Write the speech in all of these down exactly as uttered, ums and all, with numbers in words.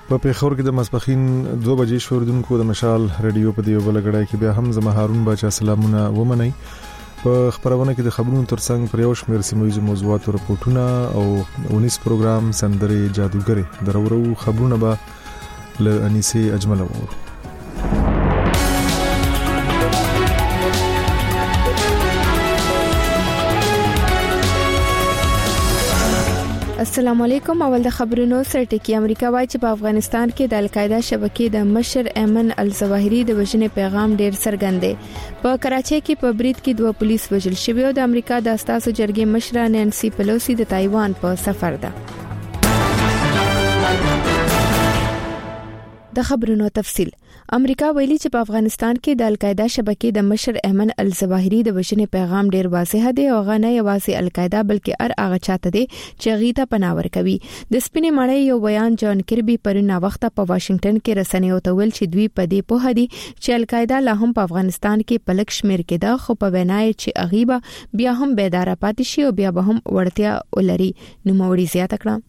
په پیښور کې د ماسپخین دوه بجې شوردونکو د مشال رادیو په دیو بلګړای کې بیا هم زما هارون باچا سلامونه ومني. په خبرونه کې د خبرونو ترڅنګ پر یو شمېر سیمه موضوعات او رپورټونه او ونیس پروګرام سندري جادوګری درورو خبرونه به ل انیسي اجمل وو. السلام علیکم. اول د خبرونو سرټکی. امریکا وايي چې په افغانستان کې د القاعده شبکې د مشر ایمن الظواهری د وژنې پیغام ډیر څرګند دی. په کراچۍ کې په بریټ کې دوه پولیس وژل شوي او د امریکا د استازو جرګې مشره نانسی پیلوسی د تایوان په سفر ده. د خبرونو تفصیل. امریکا ویلي چې په افغانستان کې د القاعده شبکې د مشر ایمن الظواهری د وژنې پیغام ډیر واضح دی او غنه یوازې القاعده بلکې هر هغه چاته دی چې غیته پناور کوي. د سپینې مړۍ یو بیان جان کربي پرونه وخت په واشنگټن کې رسنیو ته ویل چې دوی په دې په هدي چې القاعده لا هم په افغانستان کې پلک شمیر کې ده، خو په وینای چې اغيبه بیا هم بیدار پاتې شي او بیا به هم ورتیا ولري. نو موري زیاته کړه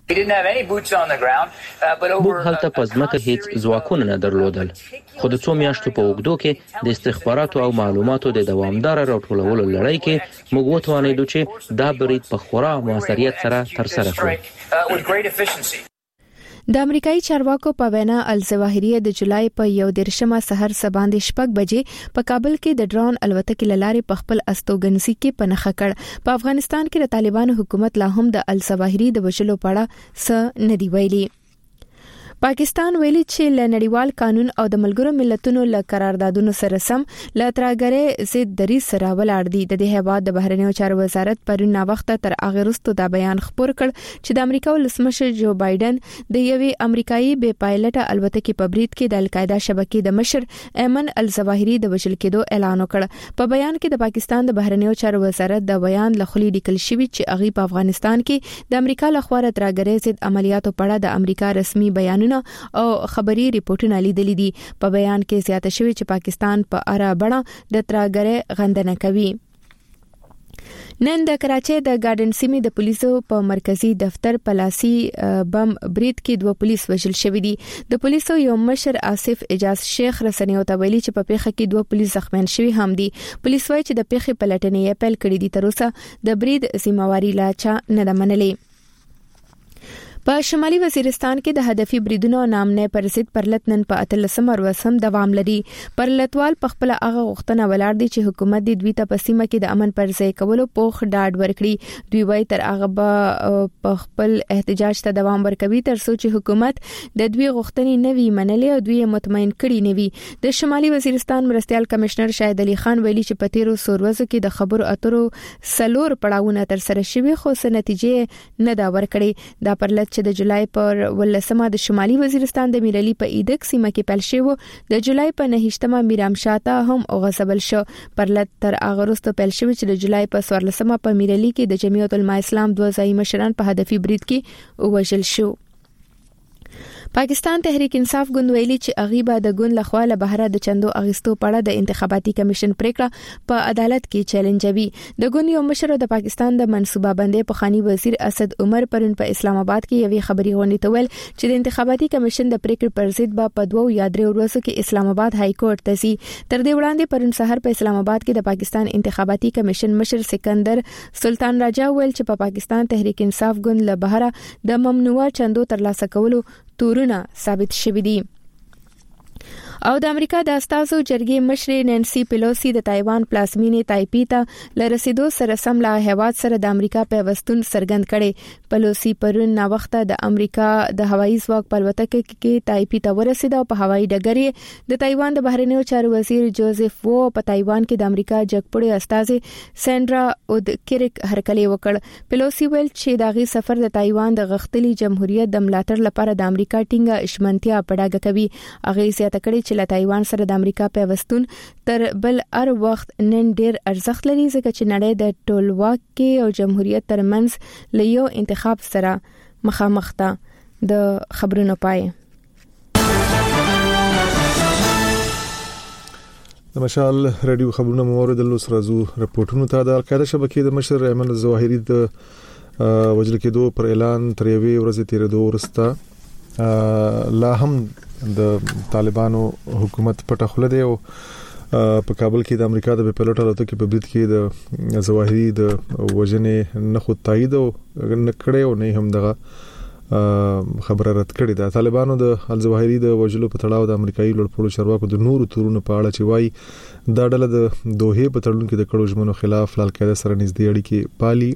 موږ هلته پزماکه هیڅ ځواکونه نه درلودل، خو د څو میاشتو په وګړو کې د استخباراتو او معلوماتو د دوامدار راټولولو لړۍ کې موږ وتوانیدو چې دا برید په خورا موثریت سره ترسره کړو. د امریکایي چارواکو په وینا الظواهری د جولای په یو دیرشمه سحر سباندې شپږ بجې په کابل کې د ډرون الوتکې لارې په خپل استوګنځي کې پنهخه کړ. په افغانستان کې د طالبانو حکومت لا هم د الظواهری د وژلو په اړه څه نه دی ویلي. پاکستان ویلي چې ل نړیوال قانون او د ملګرو ملتونو ل قراردادونو سره سم ل ترګره ضد دریځ سره ولاړ دي. د دې هیواد د بهرنیو چارو وزارت پرونه وخت تر اغرستو دا بیان خبر کړ چې د امریکا ولسمشر جو بایدن د یوې امریکایي بې پایلټه الوتکې په بریټ کې د القاعده شبکې د مشر ایمن الظواهری د وژل کېدو اعلان وکړ. په بیان کې د پاکستان د بهرنیو چارو وزارت د بیان لخوا لیکل شوی چې اغي په افغانستان کې د امریکا لخوا ترګره ضد عملیاتو په اړه د امریکا رسمي بیانونه او خبري ریپورتونه لیدلې دي. په بیان کې زیاته شوی چې پاکستان په اړه بڼه د ترګره غندنه کوي. نن د کراچۍ د ګارډن سیمې د پولیسو په مرکزی دفتر پلاسي بم بریټ کې دوه پولیس وژل شوي دي. د پولیسو یو مشر آصف اجاز شیخ رسنیو ته ویلي چې په پیښه کې دوه پولیس زخمیان شوي هم دي. پولیس وايي چې د پیښې پلټنې اپیل کړې دي، تر اوسه د بریټ ذمہواری لا چا نه منلې. په شمالي وزیرستان کې د هدفي بریدونو نامنه پر ضد پرلط نن په اتلسم ورسم دوام لري. پرلطوال په خپل هغه غوښتنه ولاړ دي چې حکومت د دوی ته په سیمه کې د امن پر ځای کولو پوخ ډاډ ورکړي. دوی وايي تر هغه په خپل احتجاج ته دوام ورکوي تر څو چې حکومت د دوی غوښتنې نوي منلې او دوی مطمئن کړي نوي. د شمالي وزیرستان مرستيال کمشنر شاهد علي خان ویلي چې په تیرو سوروزو کې د خبرو اترو سلور پړاوونه تر سره شوي خو څه نتیجې نه دا ورکړي. دا پرلط چې د جولای پر ولسمه د شمالي وزیرستان د میرالي په ایدک سیمه کې پیل شو، د جولای په نهشتمه میرام شاته هم غصبل شو. پرلط تر اغرستو پیل شو چې د جولای په څوارلسمه په میرالي کې د جمعیت العلماء اسلام دوه ځای مشران په هدفي برید کې وژل شو. پاکستان تحریک انصاف ګوند ویلي چې اغيبه د ګوند لخوا له بهره د چندو اغستو پړه د انتخاباتي کمیشن پریکړه په عدالت کې چیلنجوي. د ګوند یو مشر د پاکستان د منصوبه بندۍ په خاني وزیر اسد عمر پرون په اسلام آباد کې یوې خبري غونډې ته ویل چې د انتخاباتي کمیشن د پریکړې پر ضد به په دوه یا درې ورځو کې اسلام آباد های کورټ ته ځي. تر دې وړاندې پرون سحر په اسلام آباد کې د پاکستان انتخاباتي کمیشن مشر سکندر سلطان راجا ویل چې په پاکستان تحریک انصاف ګوند له بهره د ممنوعه چندو ترلاسه کولو تورونه ثابت شوي دي. او د امریکا د استازو جرګې مشر نانسی پیلوسی د تایوان پلازمینې تایپی ته لرسیدو سره سم لا هیواد سره د امریکا پیوستون څرګند کړي. پیلوسی پرون نا وخت د امریکا د هوایي ځواک په الوتکه کې تایپی ته ورسید او په هوایي ډګر د تایوان د بهرنیو چارو وزیر جوزف وو په تایوان کې د امریکا جګپړې استازي سینډرا اودکریک هرکلی وکړ. پیلوسی ویل چې داغي سفر د تایوان د غښتلي جمهوریت د ملاتړ لپاره د امریکا ټینګه اشمنتیا پړاګه کوي. هغه زیاته کړي چې له تایوان سره د امریکا پیوستون تر بل هر وخت نن ډیر ارزښت لري ځکه چې نړۍ د ټولواکي او جمهوریت ترمنځ له یو انتخاب سره مخامخ ده. د خبرونو پای د مشال رادیو خبرونه مورد له سرازو رپورټونو ته د القاعده شبکې د مشر ایمن الظواهری د وجل کېدو پر اعلان تر یوې ورځې تیرېدو وروسته لا هم د طالبانو حکومت پټه خله دی او په کابل کې د امریکا د پیلوټ الوتکې په برید کې د ظواهري د وژنې نه خو تایید او نکړې او نه هم دغه خبره رد کړې ده. طالبانو د الظواهري د وژلو په تړاو د امریکایي لوړپوړو چارواکو د نورو تورونو په اړه چې وایي دا ډله د دوه په تړون کې د کړو ژمنو خلاف القاعده سره نږدې اړیکې پالي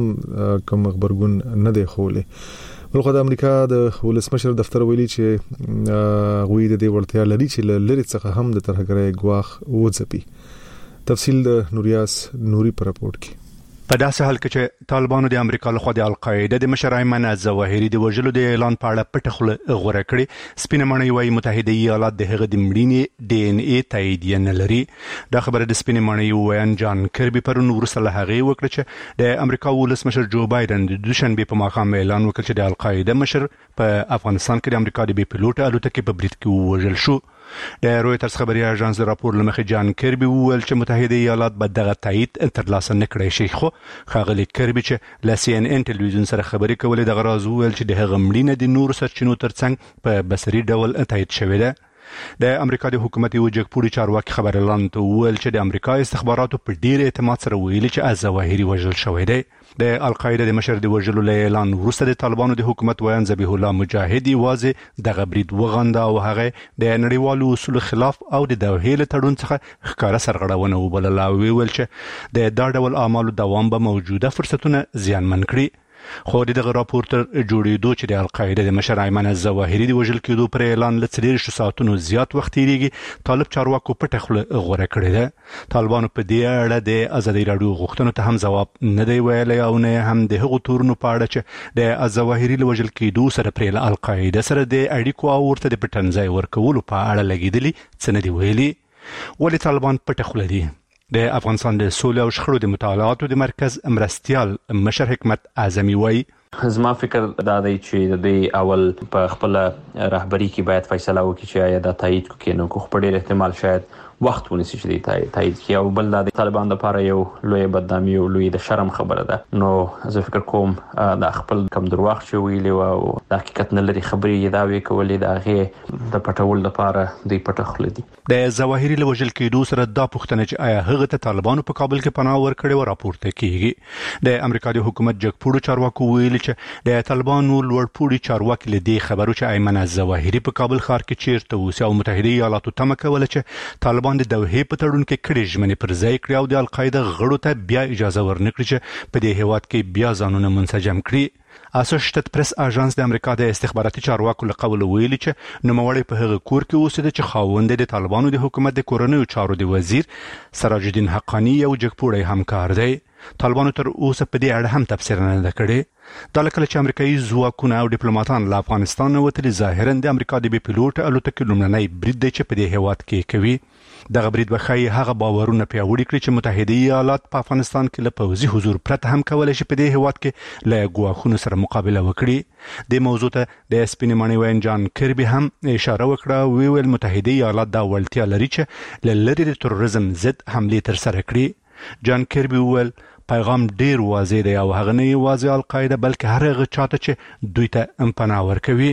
هم کوم خبرګون نه دی خولې. بلخو د امریکا د ولسمشر دفتر ویلي چې غوی د دې ورتیا لري چې لری څخه هم د ترهګرۍ ګواخ وځپي. تفصیل د نوریاس نوري پر راپورټ کې. په داسې حال کې چې طالبانو د امریکا لخوا د القاعده د مشر ایمن الظواهري د وژلو د اعلان په اړه پټه خوله غوره کړې، سپینه ماڼۍ وايي متحده ایالات د هغه د مړینې ډي ان اي تایید نه لري. دا خبره د سپینه ماڼۍ ویان جان کربي پرون وروسته له هغه وکړه چې د امریکا ولسمشر جو بایدن د دوشنبه په ماښام اعلان وکړ چې د القاعده مشر په افغانستان کې د امریکا د بي پیلوټ الوتکې په برید کې وژل شو. د رويټرز خبري اژانس راپور لمخې جان کربي وویل چې متحده ایالات به دغه تایید ترلاسه نکړي شي، خو خاغلی کربي چې ل سی ان ان ټلویزیون سره خبري کولې د غراز وویل چې د هغه مړینه د نور سرچینو ترڅنګ په بصري ډول تایید شوې ده. د امریکا د حکومت یو جګپوړي چارواکي خبر اعلان ته وویل چې د امریکا استخباراتو په ډیر اعتماد سره ویلي چې الظواهري وژل شوی دی. د القاعده د مشر د وژلو له اعلان وروسته د طالبانو د حکومت ویان ذبیح الله مجاهد یوازې دغه برید وغنده او هغه د نړیوالو اصولو خلاف او د دوحې له تړون څخه ښکاره سرغړونه وبلله او ویل چې د دا ډول اعمالو دوام به موجوده فرصتونه زیانمن کړي. خو دغه راپور تر جوړېدو چې د القاعده د مشر ایمن الظواهري د وژل کېدو پر اعلان له څلور ساعتونو زیات وخت تیریږي، طالب چارواکو پټه خوله غوره کړې ده. طالبانو په دې اړه د ازادي راډیو غوښتنو ته هم ځواب نه دی ویلی او نه هم د هغو تورونو په اړه چې د الظواهري له وژل کېدو سره پرې له القاعده سره د اړیکو او ورته د پټنځای ورکولو په اړه لګېدلي څه نه دي ویلي. ولې طالبان پټه خوله دي؟ د افغانستان د سولې او شخړو د مطالعاتو د مرکز مرستیال مشر حکمت اعظمي وایي زما فکر دا دی چې د دوی اول په خپل رهبری کې باید فیصله وکړي چې آیا دا تایید کوي نو خو په ډېر احتمال شاید وخت ونیسي چې دی تایید کړي او بل د طالبان لپاره یو لوی بدنامي او لوی د شرم خبره ده. نو زه فکر کوم د خپل کم درواغ چې ویلي او د حقیقت نه لري خبرې دا وی کولې د هغه د پټول لپاره دوی پټه خوله دي. د ظواهري له وژل کېدو سره دا پوښتنه چې آیا هغه ته طالبانو په کابل کې پناه ورکړې و راپورته کیږي. د امریکا د حکومت جګپوړو چارواکو ویلي چې د طالبانو لوړپوړي چارواکي له دې خبرو چې ایمن الظواهري په کابل ښار کې چیرته اوسي او متحده ایالاتو تمه کوله چې طالبان د دوحې په تړون کې کړي ژمنې پر ځای کړي او د القاعده غړو ته بیا اجازه ورنکړي چې په دې هیواد کې بیا ځانونه منسجم کړي. اسوسییټډ پریس اژانس د امریکا د استخباراتي چارواکو له قوله ویلي چې نوموړی په هغه کور کې اوسېده چې خاوند د طالبانو د حکومت د کورنیو چارو د وزیر سراج الدین حقانی یو جګپوړی همکار دی. طالبانو تر اوسه په دې اړه هم تفسیر نه ده کړې. دا لکه چې امریکایي ځواکونه او ډیپلوماټان له افغانستان نه وتلي ظاهرا د امریکا د بي پیلوټ الوتکې لومړنی برید دی چې په دې هیواد کې کوي. دغه برید به ښایي هغه باورونه پیاوړي کړي چې متحده ایالات په افغانستان کې له پوځي حضور پرته هم کولی شي په دې هیواد کې له ګواښونو سره مقابله وکړي. دې موضوع ته د سپینې ماڼۍ ویان جان کربي هم اشاره وکړه، ویل متحده ایالات دا وړتیا لري چې له لرې د تروریزم ضد حملې ترسره کړي. جان کربي وویل پیغام ډیر واضح دی او هغه نه یوازې القاعده بلکې هر هغه چاته چې دوی ته پناه ورکوي.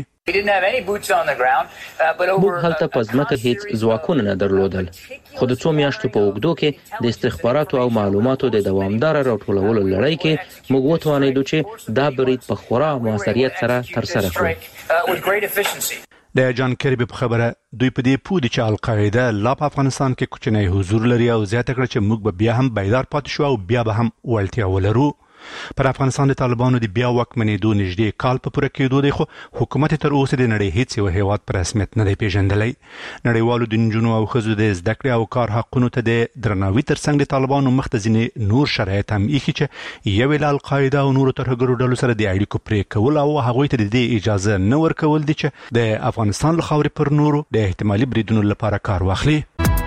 موږ هلته په ځمکه هیڅ ځواکونه نه درلودل، خو د څو میاشتو په اوږدو کې د استخباراتو او معلوماتو د دوامدار راټولولو لړۍ کې موږ وتوانیدو چې دا برید په خورا موثریت سره ترسره کړو. د جان کربي په خبره دوی په دې پوه دي چې القاعده لا په افغانستان کې کوچنی حضور لري او زیاته کړه چې موږ به بیا هم بیدار پاتې شو او بیا به هم وړتیا ولرو. پر افغانستان د طالبانو د بیا واکمنېدو نږدې کال په پوره کېدو دی، خو حکومت تر اوسه د نړۍ هیڅ یو هیواد په رسمیت نه دی پیژندلی. نړیوالو د نجونو او ښځو د زده کړې او کار حقونو ته د درناوي ترڅنګ د طالبانو مخ ته ځینې نور شرایط هم ایښي چې یو له القاعده او نورو ترهګرو ډلو سره د اړیکو پرې کول او هغوی ته د دې اجازه نه ورکول دي چې د افغانستان له خاورې پر نورو د احتمالي بریدونو لپاره کار واخلي.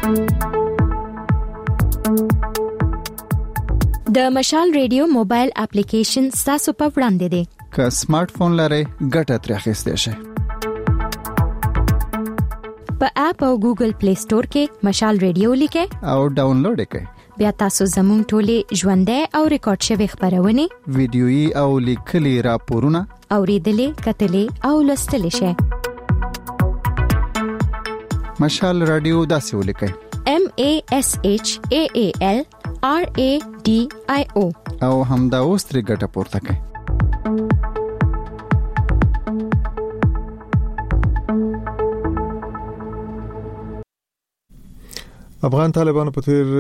د مشال ریډیو موبایل اپلیکیشن تاسو په وړاندې دی. که سمارټ فون لرئ ګټه ترې اخیستی شئ. په اپ او ګوګل پلی سٹور کې مشال ریډیو لیکئ او ډاونلوډ یې کړئ. بیا تاسو زموږ ټولې ژوندۍ او ریکارډ شوی خبرونه ویډیويي او لیکلي راپورونه اوریدلې کتلې او لوستلې شئ. مشال رادیو داسې ولیکئ: M A S H A A L R A D I O او همدا اوس ترې ګټه پورته کړئ. افغان طالبانو په تیر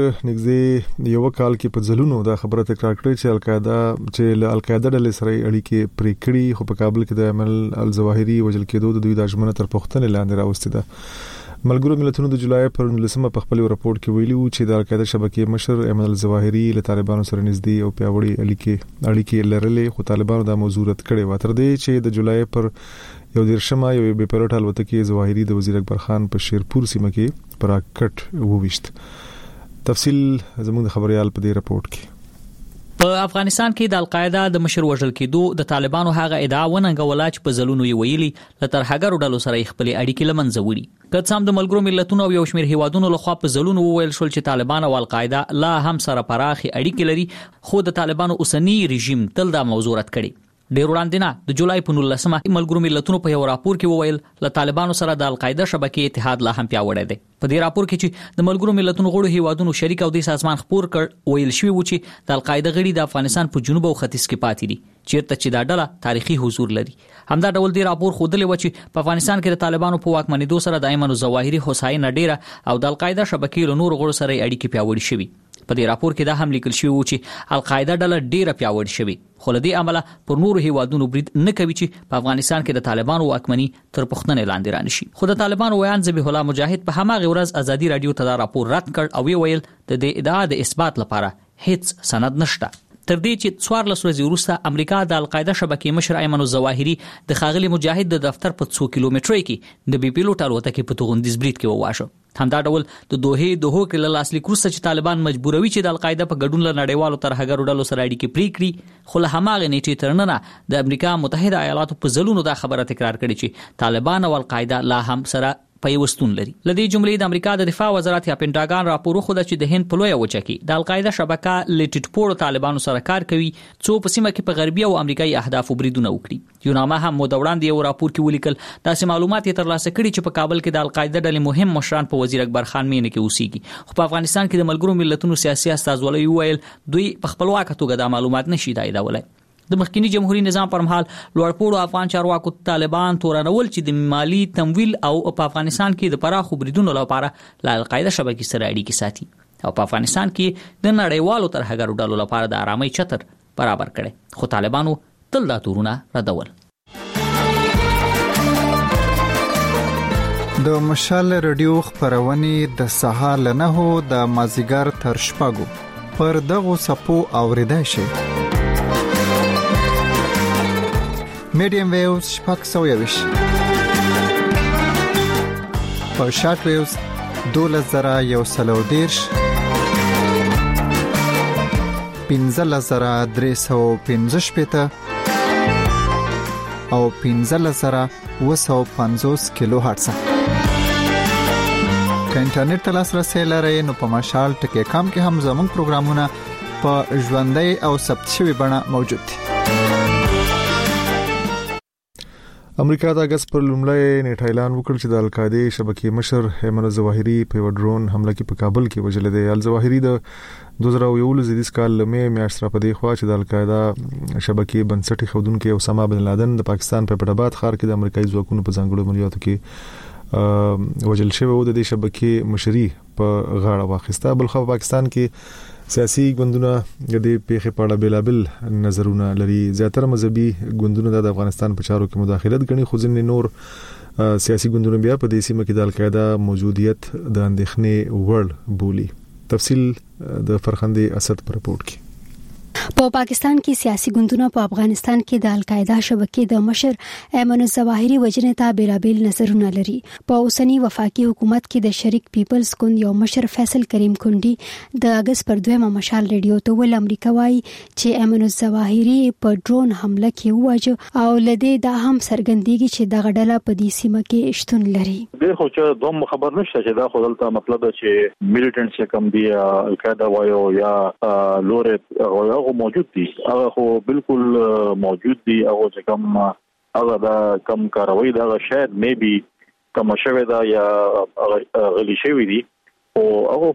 نږدې یو کال کې په ځلونو دا خبره تکرار کړې چې القاعده چې القاعده ډلې سره اړیکې پرې کړې، خو په کابل کې د عمل الظواهري وجل کېدو د دوی د اجمنه تر پوښتنې لاندې راوستي ده. ملګرو ملتونو د جولای پر نولسمه په خپل راپور کې ویلي وو چې د القاعده شبکې مشر عمل الظواهري له طالبانو سره نږدې او پیاوړي اړیکې اړیکې لرلې، خو طالبانو دا موضوع رد کړې و تر دې چې د جولای پر یو دیرشمه یو بې پیلوټ الوتکې ظواهري د وزیر اکبر خان په شیرپور سیمه کې پراکټ وويشت. تفصیل زموږ د خبريال په دې راپورټ کې. په افغانستان کې د القاعده د مشر وژل کېدو د طالبانو هغه ادعا وننګوله چې په ځلونو یې ویلي ل ترهګرو ډلو سره خپل اړیکې لمنځه وړي. که څه هم د ملګرو ملتونو او یو شمېر هیوادونو لخوا په ځلونو وویل شول چې طالبان او القاعده لا هم سره پراخي اړیکې لري، خو د طالبانو اوسنی رژیم تل دا موضوع رد کړي. ډیر وړاندې نه د جولای په نولسمه ملګرو ملتونو په یو راپور کې وویل ل طالبانو سره د القاعده شبکې اتحاد لا هم پیاوړی دی. په دې راپور کې چې د ملګرو ملتونو غړو هیوادونو شریک او د سازمان خبر کړ ویل شوی و چې د القاعده غړي د افغانستان په جنوب او ختیځ کې پاتې دي، چیرته چې دا ډله تاریخي حضور لري. همدا ډول دی راپور خودلې و چې په افغانستان کې د طالبانو په واکمنېدو سره د ایمن الظواهري هوساینه ډیره او د القاعده شبکې له نور غړو سره اړیکې پیاوړې شوي. په دې راپور کې دا هم لیکل شوی و چې القاعده ډله ډیره پیاوړې شوي، خو له دې عمله پر نورو هیوادونو برید نه کوي چې په افغانستان کې د طالبانو واکمني تر پوښتنې لاندې رانشي. خو د طالبانو ویان ذبیح الله مجاهد په هماغه ورځ ازادي رادیو ته دا راپور رد کړ او ویل د دې ادعا د اثبات لپاره هیڅ سند نشته. تر دې چې څوارلس ورځې وروسته امریکا د القاعده شبکې مشر ایمن الظواهري د خاغلی مجاهد د دفتر په څو کیلومترۍ کې د بي پیلوټ الوتکې په توغندیز برید کې وواژه. همدا ډول د دوه دوه کې له لاسلیک وروسته چې طالبان مجبوروي چې د القاعده په ګډون له نړیوالو ترهګرو ډلو سره اړیکې پرې کړي، خو له هماغه نیټې تر ننه د امریکا متحده ایالاتو په ځلونو دا خبره تکرار کړې چې طالبان او القاعده لا هم سره پیوستون لري. لدې جملې د امریکا د دفاع وزارت یا پینټاګان راپور خو د چې د هند په لوی وچه کې د القاعده شبکه لټټ پور طالبانو سره کار کوي څو په سیمه کې په غربي او امریکایي اهداف بریدونه وکړي. یو نامه هم مو د وړاندې یو راپور کې ولیکل داسې معلومات یې ترلاسه کړي چې په کابل کې د القاعده ډلې مهم مشران په وزیر اکبر خان مینه کې اوسېږي، خو په افغانستان کې د ملګرو ملتونو سیاسي استازولۍ ویل دوی په خپلواکه توګه د معلومات نشي تاییدولای. د مخکنی جمهوریت نظام پر مهال لوړپوړو افغان چارواکو طالبان تورنول چې د مالی تمویل او په افغانستان کې د پراخو بریدونو لپاره ل القاعده شبکې سره اړیکې ساتي او په افغانستان کې د نړیوالو ترهګرو ډلو لپاره د آرامۍ چتر برابر کړي، خو طالبانو تل دا تورونه ردول. د مشال رادیو خبرونه د سهار له نهو د مازیګر تر شپږو پر دغه سپو اوریدای شي. میډیم ویوز شپږ سوه یوش په شارټ ویوز دولس زره یو سلو دیرش پنځلس زره درې سوه پنځه شپېته او پنځلس زره اوه سوه پنځوس کیلو هرتز. که انټرنیټ ته لاسرسی لرئ نو په مشال ټکی کام کې هم زموږ پروګرامونه په ژوندۍ او ثبت شوي بڼه موجود دي. امریکا د اگست پر لومړی نیټه اعلان وکړ چې د القاعده شبکې مشر ایمن الظواهري په ډرون حمله کې په کابل کې وژل دی. الظواهري د دوه زره یولس زیدیس کال لمه میاشت را پدې خوا چې د القاعده شبکې بنسټي خودونکو اسامه بن لادن د پاکستان په پټ آباد ښار کې د امریکایي ځواکونو په ځانګړو عملیاتو کې وژل شوی و. د دې شبکې مشري په غاړه واخیسته. بلخو پاکستان کې سیاسي ګوندونه د دې پیښې په اړه بلابل نظرونه لري. زیاتره مذهبي ګوندونه د افغانستان په چارو کې مداخلت کوي، خو ځینې نور سیاسي ګوندونه بیا په دې سیمه کې د القاعده موجودیت د اندېښنې وړ بولي. تفصیل د فرخندې اسد پر رپورت کې. په پاکستان کې سیاسي ګوندونه په افغانستان کې د القاعده شبکې د مشر ایمن الظواهري وجنې ته بیلابیل نظرونه لري. په اوسنی وفاقي حکومت کې د شریک پیپلز ګوند یو مشر فیصل کریم کندي د اگست پر دویمه مشال ریډیو ته ول امریکا وايي چې ایمن الظواهري په ډرون حمله کې وواجه او لدې دا هم څرګندېږي چې د غډله په دې سیمه کې شتون لري. د خو چې دوم خبر نشته چې دا خو دلته مطلب چې میلیټنټ چې کم دی القاعده وایو یا لور هغه موجود دي هغه خو بالکل موجود دي هغه چې کم هغه دا کم کاروي دا شاید میبي کم شوی دا یا غلی شوی دي او هغه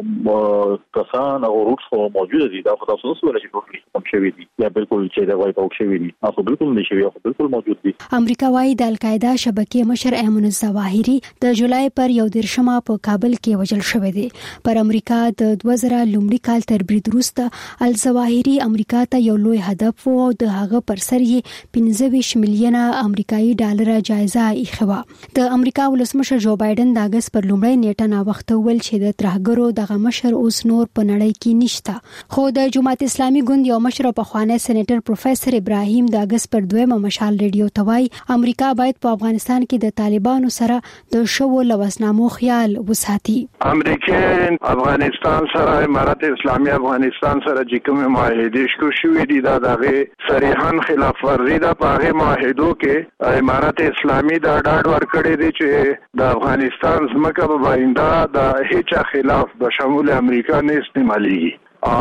خو کسان او روټس خو موجود دي دا خو تاسو سره چې ټول کم شوی دي یا بالکل چې دا وایي پاک شوی دي هغه بالکل نشوي هغه بالکل موجود دي. امریکا وايي د القاعده شبکې مشر ایمن الظواهري د جولای پر یو دیرشمه په کابل کې وژل شوی دی. پر امریکا د دوه زره لومړي کال تر برید وروسته الظواهري امریکا ته یو لوی هدف و او د هغه پر سر یې پنځه ویشت میلیونه امریکایي ډالر جایزه ایښوه. د امریکا ولسمشر جو بایدن د اگست پر لومړۍ نیټه نا وخت ول چې د ترهګرو دغه مشر اوس نور په نړۍ کې نشته. خو د جماعت اسلامي ګوند یو مشر په خوانه سېنیټر پروفیسور ابراهیم د اگست پر دویمه مشال ریډیو ته وایي امریکا باید په افغانستان کې د طالبانو سره د شو لوسنامو خیال وساتي. امریکا افغانستان سره امارات اسلامي افغانستان سره چې کوم معاهده شو شوې دي دا دغه صریحاً خلاف ورزي ده. په هغه معاهدو کې امارات اسلامي دا ډاډ ورکړی دی چې د افغانستان ځمکه به باینده د هیڅ خلاف بشمول امریکا نه استعماليږي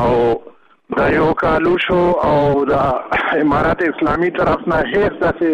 او دا یو کالو شو او دا امارات اسلامي طرف نه هیڅ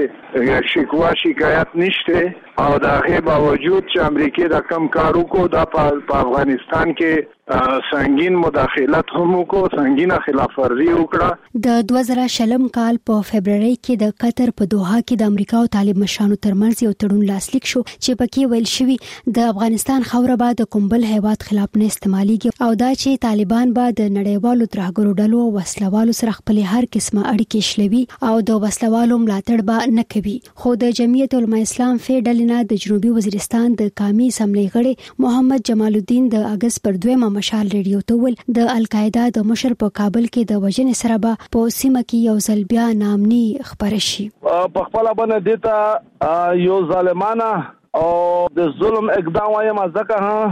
څه شکوا شکایت نشته او دا غي باوجود چې امریکا دا کم کارو کو دا په افغانستان کې سنگین مداخلت هم کو سنگینه خلاف ورزي وکړه. د دوه زره شلم کال په فبرवरी کې د قطر په دوحه کې د امریکا او طالب مشرانو ترمنځ یو تړون لاسلیک شو چې پکې ویل شوی د افغانستان خوره به د کومبل هیواد خلاف نه استعماليږي او دا چې طالبان به د نړیوالو ترهګرو ډلو او وسلوالو سره خپل هر قسمه اړیکې شلوي او د وسلوالو ملاتړ به نه کوي. خو د جمعیت العلماء اسلام فیډل د جنوبي وزیرستان د قومي اسمبلی غړي محمد جمال الدین د اگست پر دویمه مشال ریډیو ته ول د القاعده د مشر په کابل کې د وژنې سره به په سیمه کې یو ځل بیا نامني خبره شي. په خپل باندې دیتا یو ظالمانه او د ظلم اقدام وایم ځکه ها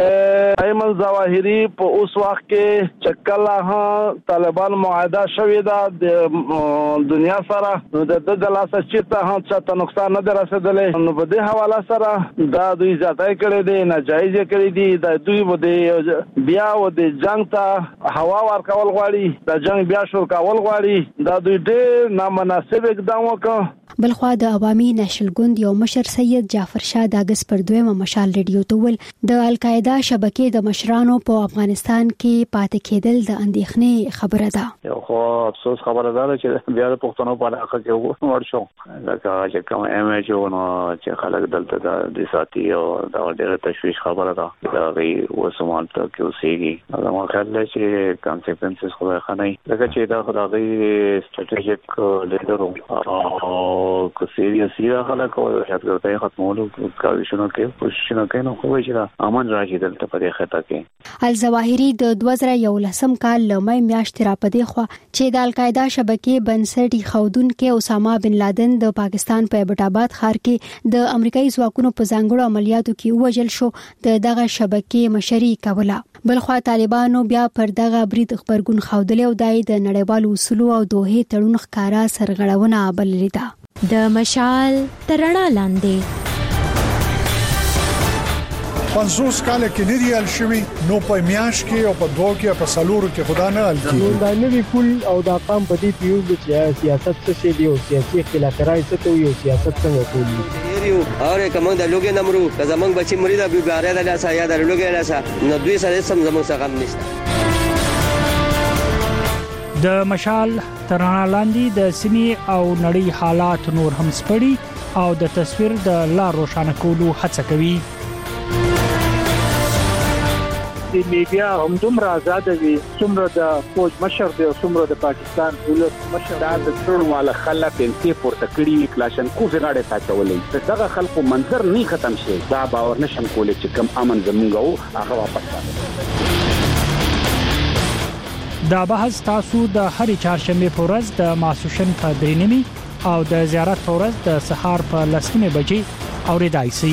چې ایمن ظواهري په اوس وخت کې چکلا ها طالبان معاهده شوې ده د دنیا سره نو د د لاسه چې ته ها څه نقصان نه رسیدلې نو په دې حواله سره دا دوی ځاتای کړی دی ناجایز کړی دی د دوی بده بیا و د جنگ ته هوا ورکول غواړي د جنگ بیا شروع کول غواړي دا دوی ډېر نامناسب اقدام وکړ. بلخوا د عوامي نشل ګوند یو مشر سید جعفر شاه د اگست پر دویمه مشال ریډیو ته ول د القاعده شبکې د مشرانو په افغانستان کې پاتې کېدل د اندېښنې خبره ده. یو خو افسوس خبره ده چې بیا د پښتنو په علاقه کې وګورم شو لکه چې کوم ایم ایچ او نو چې خلک دلته د ساتي او دا ډېر تشویش خبره ده دا غي وسمال ته کې اوسېږي دا مو خیال دی چې کانسیکوینسز خو نه لکه چې دا خدای سټریټیجیک لیډر او کو سیریسي خلک او شرکتای ختمولو کاوشونه کې کوششونه کوي نو خو چې امن راځي دلته په دې خطه کې. الظواهري د دوه زره یولسم کال لمای میاشتې را پدې خو چې د القاعده شبکې بنسټي خودونکو اسامه بن لادن د پاکستان په ایبټ آباد ښار کې د امریکایي ځواکونو په ځانګړو عملیاتو کې وژل شو د دغه شبکې مشري کوله. بلخوا طالبانو بیا پر دغه برید خبرګون خودل او دای د نړیوالو اصولو او دوه تړون ښکارا سرغړونه بللی ده. د مشال ترڼا لاندې پنځوس کال کې نه دی ال شوی نو په میاش کې او په دوه کې په سالورو کې خدا نه ال کی دا نوی کول او دا قام په دې پیو چې سیاست څه شي دی او سیاسي اختلافات څه کوي او سیاست څنګه کوي یو اور کوم د لوګي نمرو که زمنګ بچی مرید ابي باره د لاسه یا د لوګي لاسه نو دوی سره سم زمنګ څخه غم نشته. د مشال ترڼا لاندې د سیمې او نړۍ حالات نور هم سپړي او د تصویر د لار روښانه کولو هڅه کوي. د میډیا هم دومره آزاد وي څومره د فوج مشر دی او څومره د پاکستان ولس مشر دا د ټول مال خلک انتي پورته کړی کلاشن کو زغاړه تاچولې دغه خلکو منظر نه ختم شي دا باور نشم کولای چې کم امن زمونږ او هغه واپس راځي. دا بحث تاسو د هرې چهارشنبه په ورځ د ماسوشن په درې نیمه او د زیارت په ورځ د سهار په لسمه بجې اوریدای شئ.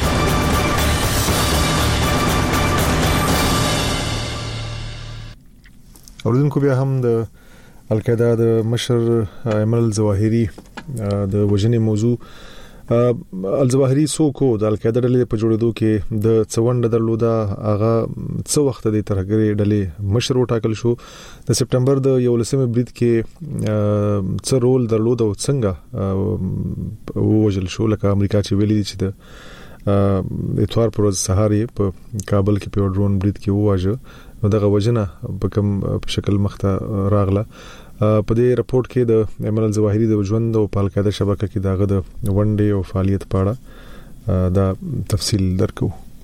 اوریدونکو بیا هم د القاعده د مشر ایمن الظواهری د وجنې موضوع الظواهری سوکو د القاعده ډلې په جوړېدو کې د څوند درلوده هغه څو وخت د ترهګری ډلې مشر وټاکل شو. د سپټمبر د یولسمه برید کې څو رول درلوده او څنګه ووجل شو لکه امریکا چې ویلي چې د اتوار پر سهار په کابل کې په ډرون برید کې وواژه نو دغه وجنه په کوم شکل مخته راغله. په دې راپورټ کې د ایمن الظواهری د ژوند او په القاعده شبکه کې داغه د ونډې او فعالیت په اړه دا تفصیل درکو.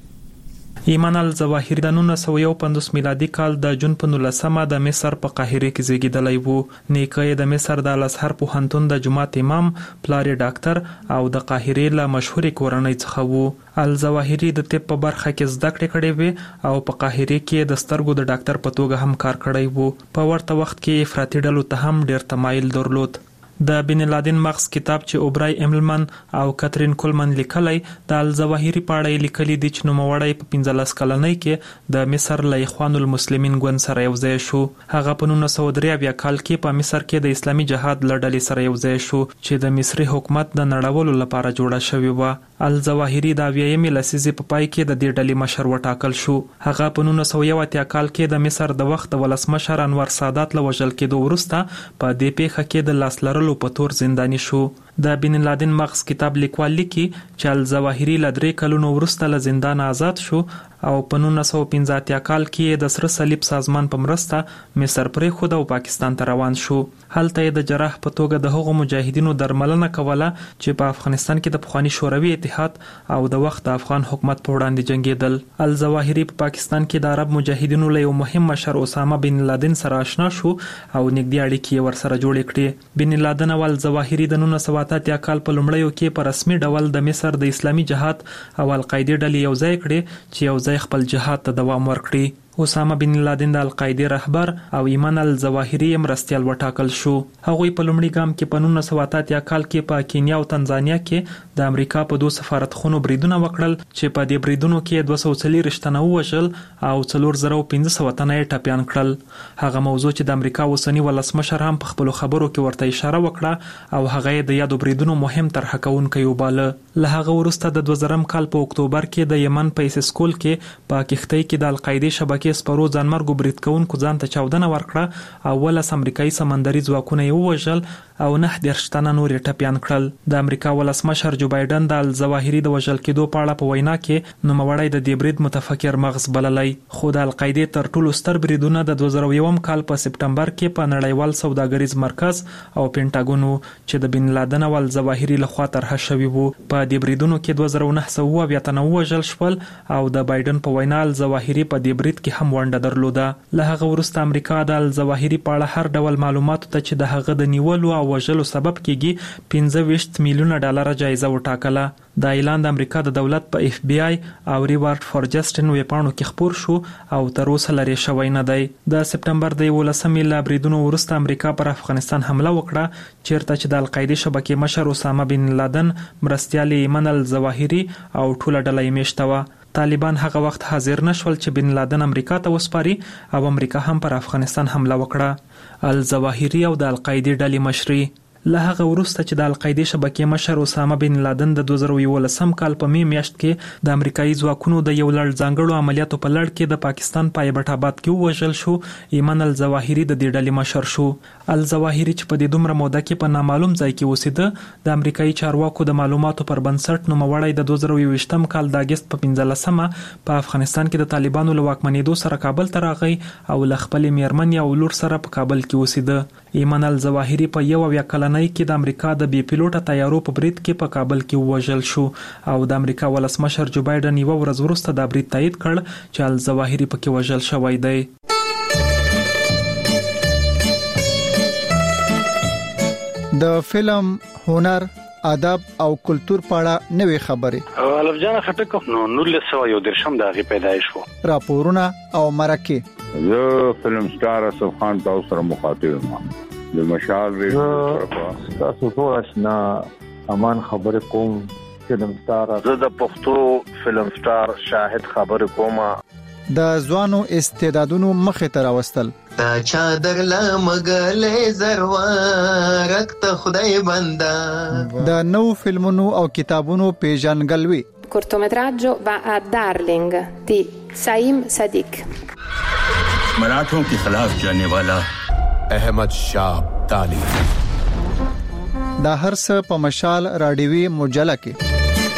ایمان الظواهری د نولس سوه یو پنځوس میلادي کال د جون په نولسمه د مصر په قاهره کې زیږیدلی وو. نیکه د مصر د الازهر پوهنتون د جماعت امام، پلار ډاکټر او د قاهره له مشهوري کورنۍ څخه وو. الظواهری د طب په برخه کې زده کړې کړې وې او په قاهره کې د سترګو د ډاکټر په توګه هم کار کړی وو. په ورته وخت کې افراطي ډلو ته هم ډېر تمایل درلود. د بن لادن مغز کتاب چې اوبرای ایملمن او کاترین کولمن لیکلی د الظواهری په اړه لیکلي دي چې نوموړی په پنځلس کلنۍ کې د مصر له اخوان المسلمین ګوند سره یو ځای شو. هغه په نولس سوه درې اویا کال کې په مصر کې د اسلامي جهاد له ډلې سره یو ځای شو چې د مصري حکومت د نړولو لپاره جوړه شوې وه. الظواهری د اویایمې لسیزې په پای کې د دې ډلې مشر وټاکل شو. هغه په نولس سوه یو اتیا کال کې د مصر د وخت د ولسمشر انور سادات له وژل کېدو وروسته په دې پیښه کې د لاس لرلو په تور زنداني شو. د بن لادن مغز کتاب لیکوال لیکي چې الظواهری له درې کلونو وروسته له زندان آزاد شو او په نولس سوه پنځه اتیا کال کې د سره صلیب سازمان په مرسته مصر پرېښود او پاکستان ته روان شو. هلته یې د جراح په توګه د هغو مجاهدینو درملنه کوله چې په افغانستان کې د پخواني شوروي اتحاد او د وخت د افغان حکومت په وړاندې جنګېدل. الظواهری په پاکستان کې د عرب مجاهدینو له یو مهم مشر اسامه بن لادن سره آشنا شو او نږدې اړیکې یې ورسره جوړې کړې. بن لادن او الظواهری د نولس سوه اته اتیا کال په لومړیو کې په رسمي ډول د مصر د اسلامي جهاد او القاعده ډلې یو ځای کړې چې یو ځای خپل جهاد ته دوام ورکړي. اسامه بن لادن د القاعده رهبر او ایمان الظواهری مرستیال وټاکل شو. هغوی په لومړي ګام کې په نولس سوه اته اتیا کال کې په کینیا او تنزانیا کې د امریکا په دوه سفارتخونو بریدونه وکړل چې په دې بریدونو کې دوه سوه څلوېښت تنه ووژل او څلور زره او پنځه سوه تنه یې ټپیان کړل. هغه موضوع چې د امریکا اوسنی ولسمشر هم په خپلو خبرو کې ورته اشاره وکړه او هغه یې د یادو بریدونو مهم طرحه کوونکی وباله. له هغه وروسته د دوه زرم کال په اکتوبر کې د یمن په اسکول کې په کښتۍ کې د القاعده شبکې سپرو ځانمرګو برید کوونکو ځان ته چاودنه ورکړه او ولس امریکایي سمندري ځواکونه یې ووژل او نه دېرش تنه نور یې ټپیان کړل. د امریکا ولسمشر جو بایدن د الظواهری د وژل کېدو په اړه په وینا کې نوموړی د دې برید متفکر مغز بللی. خو د القاعده تر ټولو ستر بریدونه د دوه زره یو کال په سپټمبر کې په نړیوال سوداګریز مرکز او پینټاګون چې د بن لادن او الظواهری لخوا طرحه شوی وو. په دې بریدونو کې دوه زره نهه سوه اویا تنه وژل شول او د بایدن په وینا الظواهری په دې برید کې هم ونډه درلوده. له هغه وروسته امریکا د الظواهری په اړه هر ډول معلوماتو ته چې د هغه د نیولو او وژلو سبب کیږي پنځه ویشت میلیونه ډالر جایزه وټاکله. دا اعلان د امریکا د دولت په اف بی آی او ریوارډ فار جسټس ویبپاڼو کې خپور شو او تر اوسه لري شوی نه دی. د سپټمبر د یولسمې له بریدونو وروسته امریکا پر افغانستان حمله وکړه چیرته چې د القاعده شبکې مشر اسامه بن لادن مرستیال ایمن الظواهری او ټوله ډله یې میشته وه. طالبان هغه وخت حاضر نشول چې بن لادن امریکا ته وسپاري او امریکا هم پر افغانستان حمله وکړه. الظواهری او د القاعده ډلې مشري له هغه وروسته چې د القاعده شبکې مشر اسامه بن لادن د دوه زره یولسم کال په می میاشت کې د امریکایي ځواکونو د یو لړ ځانګړو عملیاتو په لړ کې د پاکستان پایبټ آباد کې وژل شو، ایمان الظواهری د دې ډلې مشر شو. الظواهری چې په دې دومره موده کې په نامعلوم ځای کې اوسېده، د امریکایي چارواکو د معلوماتو پر بنسټ نوموړی د دوه زره یوویشتم کال د اگست په پنځلسمه په افغانستان کې د طالبانو له واکمنېدو سره کابل ته راغی او له خپلې میرمنې او لور سره په کابل کې اوسېده. ایمان الظواهری په یو اویا کلنۍ کې د امریکا د بي پیلوټه طیارو په برید کې په کابل کې وژل شو او د امریکا ولسمشر جو بایدن یو ورځ وروسته دا برید تایید کړ چې الظواهری پکې وژل شوی دی. د فلم، هنر، ادب او کلچر په اړه نوې خبرې الف جان خټک نو نولس سوه یو درشم د غي پیدایش وو. راپورونه او مرکه زه فلم سٹار اسف خان تاسو سره مخاطب یم د مشال ریډیو تاسو ټول آشنا امان خبر کوم فلم سٹار زه د پښتو فلم سٹار شاهد خبر کوم د ځوانو استعدادونو مخه تر واستل تا چا درلا مګلې زروارت ته خدای بندا د نو فلمونو او کتابونو پیژنګلوي cortometraggio va a Darling di Saim Sadiq मराठों के खिलाफ जाने वाला अहमद शाह अब्दाली دا هر څه په مشال رادیوي مجله کې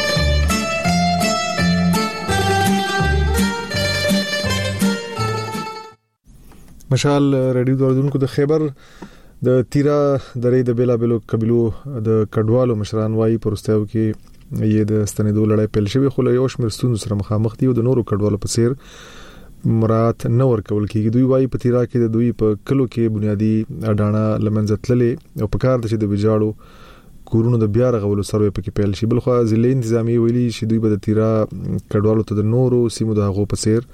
مشال رادیو دوردونکو د خیبر د تیرا درې د بیلا بیلو قبيلو د کډوالو مشران وایي پرستاو کې یې د ستنېدو لړۍ پیل شوې خو له یو شمېر ستونزو سره مخامخ دي او د نورو کډوالو په څیر مراد نه ورکول کېږي. دوی وایي په تیرا کې د دوی په کلو کې بنیادی اډانه لمنځه تللې او په کار د چې د ویجاړو کورونو د بیا رغولو سروې پکې پیل شي. بلخو ضلع انتظامی ویلي چې دوی به د تیرا کډوالو ته د نورو سیمو د هغو په څیر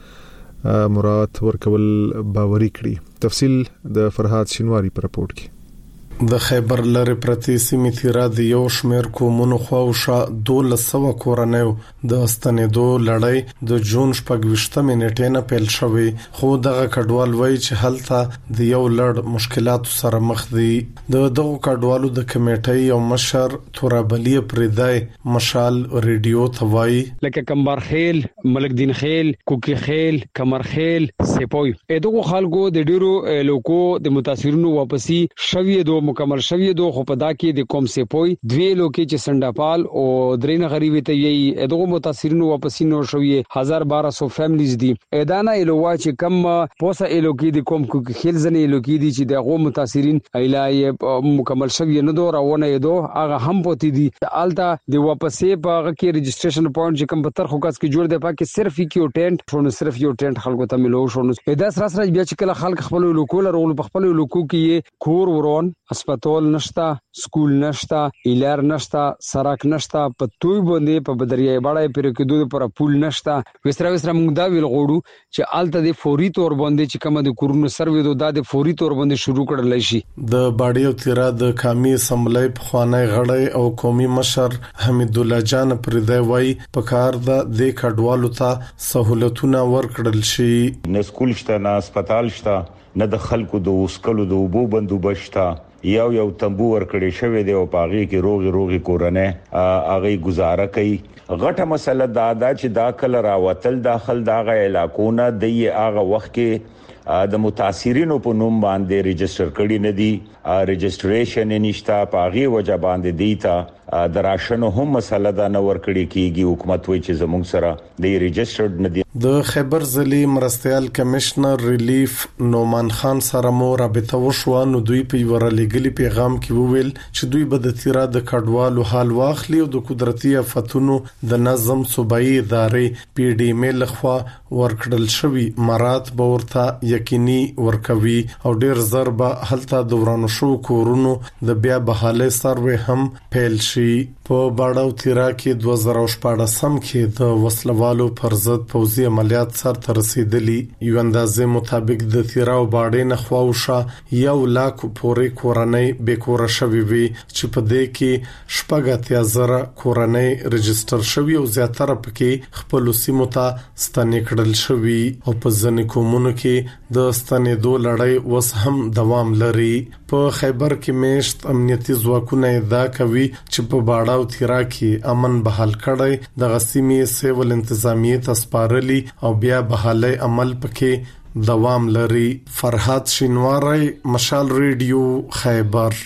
مراد ورکول باوري کړي. تفصیل د فرهاد شینواری په راپورټ کې. د خیبر لری پرتی سیمه تیرا د یو شمیر کومونو خواوشا دوله سو کورنیو د استنېدو لړۍ د جون شپږ نیټه نه پیل شوې خو دغه کډوال وایي چې هلته د یو لړ مشکلات سره مخ دي. د دغه کډوالو د کمیټې یو مشر تورابلی پردای مشال ریډیو توای لکه کمبر خیل ملک دین خیل کوکی خیل کمر خیل سپوی دغه خلکو د ډیرو لوکو د متاثرینو واپسی شوی دو مکمل شوی دو خو په دا کې د کوم سپوی دوی لوکي چې سنداپال او درینه غریبي ته یي دغه متاثرینو واپسی نو شوی هزار بارہ سو فیملیز دي ادانه الوا چې کم پوسه الوکي د کوم کوکی خیل زنه الوکي دي چې دغه متاثرین ایلای مکمل شوی نه دو راونه دو هغه هم پوتی دي التا د واپسی په هغه کې رجسټریشن پوینټ چې کم په تر خو کس کې جوړ دی پاکي صرف یو ټینټ شونه صرف یو ټینټ خلکو ته ملو شونه دا سره سره بیا چې کله خلک خپل لوکو لرول په خپل لوکو کې کور ورون هسپتال نشتا سکول نشتا ایلار نشتا سرک نشتا په توي باندې په بدریای باړای پر کې دوی پر پول نشتا وسره وسره موږ دا ویل غوړو چې آلته د فوري تور باندې چې کوم د کورونو سروي دوه د فوري تور باندې شروع کړل شي. د باډي او تیرا د کامي سملې په خوانه غړې او قومي مشر حمید الله جان پردای وای په کار د د کډوالو ته سہولتونه ورکړل شي. نه سکول شته نه هسپتال شته نه د خلکو د وسکلو د وبو بندوبست یو یو تنبو ورکړې شوی دی او پاغي کې روغ روغي کورنه اغه گزاره کوي. غټه مسله دا دا چې دا کل راوتل داخل داغه علاقونه د هغه وخت کې د متاثرینو په نوم باندې ريجستره کړي نه دي ريجستریشن نشتا پاغي وجه باندې دیتا دراشنو هم مسله دا نه ورکړي کیږي حکومت وایي چې زموږ سره د ريجسترډ نه دي. د خیبر ضلع مرستيال کمشنر ریلیف نومان خان سره مو رابطه وشو نو دوی په ورلګلی پیغام کې وویل چې دوی به د تیرا د کډوالو حال واخلي او د قدرتي آفتونو د نظم صوبایي ادارې پی ډی ام ال خوا ورکړل شوی مراد به ورته یقیني ورکوي او ډیر ضربه هلته دورانو شو کورونو د بیا بحاله سروي هم پیل شي. په باډاو تیرا کې دوه زره شپږ سم کې د وسلوالو پر ضد پوزي عملیات سر ته رسیدلی. یو اندازې مطابق د تیرا او باډې نه خواوشه یو لاک پورې کورنۍ به کور شوي وي چې په دې کې شپږ زره کورنۍ ريجستره شوي او زیاتره پکې خپل سیمو ته ستنې کړل شوي او په ځنې کومونو کې د ستنېدو لړۍ وس هم دوام لري. په خیبر کې میشت امنیتي ځواکونه ادعا کوي چې په باډا او تیرا کې امن بحال کړي د غسیمې سیول انتظامیه تسپارلی او بیا بحاله عمل پکې دوام لري. فرهاد شینواری مشال ریډیو خیبر.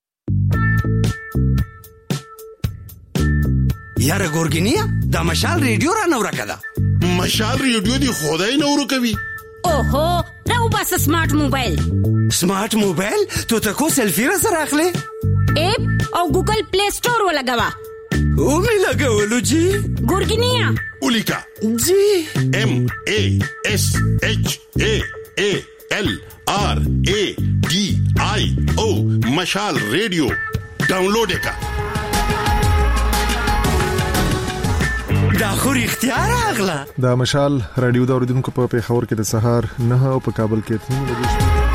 یاره ګورګینیا د مشال ریډیو را نور کړه مشال ریډیو دی خدای نور کوي. اوهو راو بس سمارټ موبایل سمارټ موبایل تو تکو سلفی را سره اخلي اپ او ګوګل پلی سٹور ولګوا او می لګولو جی ګورګینیا اولیکا جی ام ا اس اچ ا ا ال آر ا ډي آی او مشال ریډیو ډاونلوډ کا دا خو اختیار اغلا د مشال رادیو د اوریدونکو په پیښور کې د سهار نه او په کابل کې تنو لګیږي.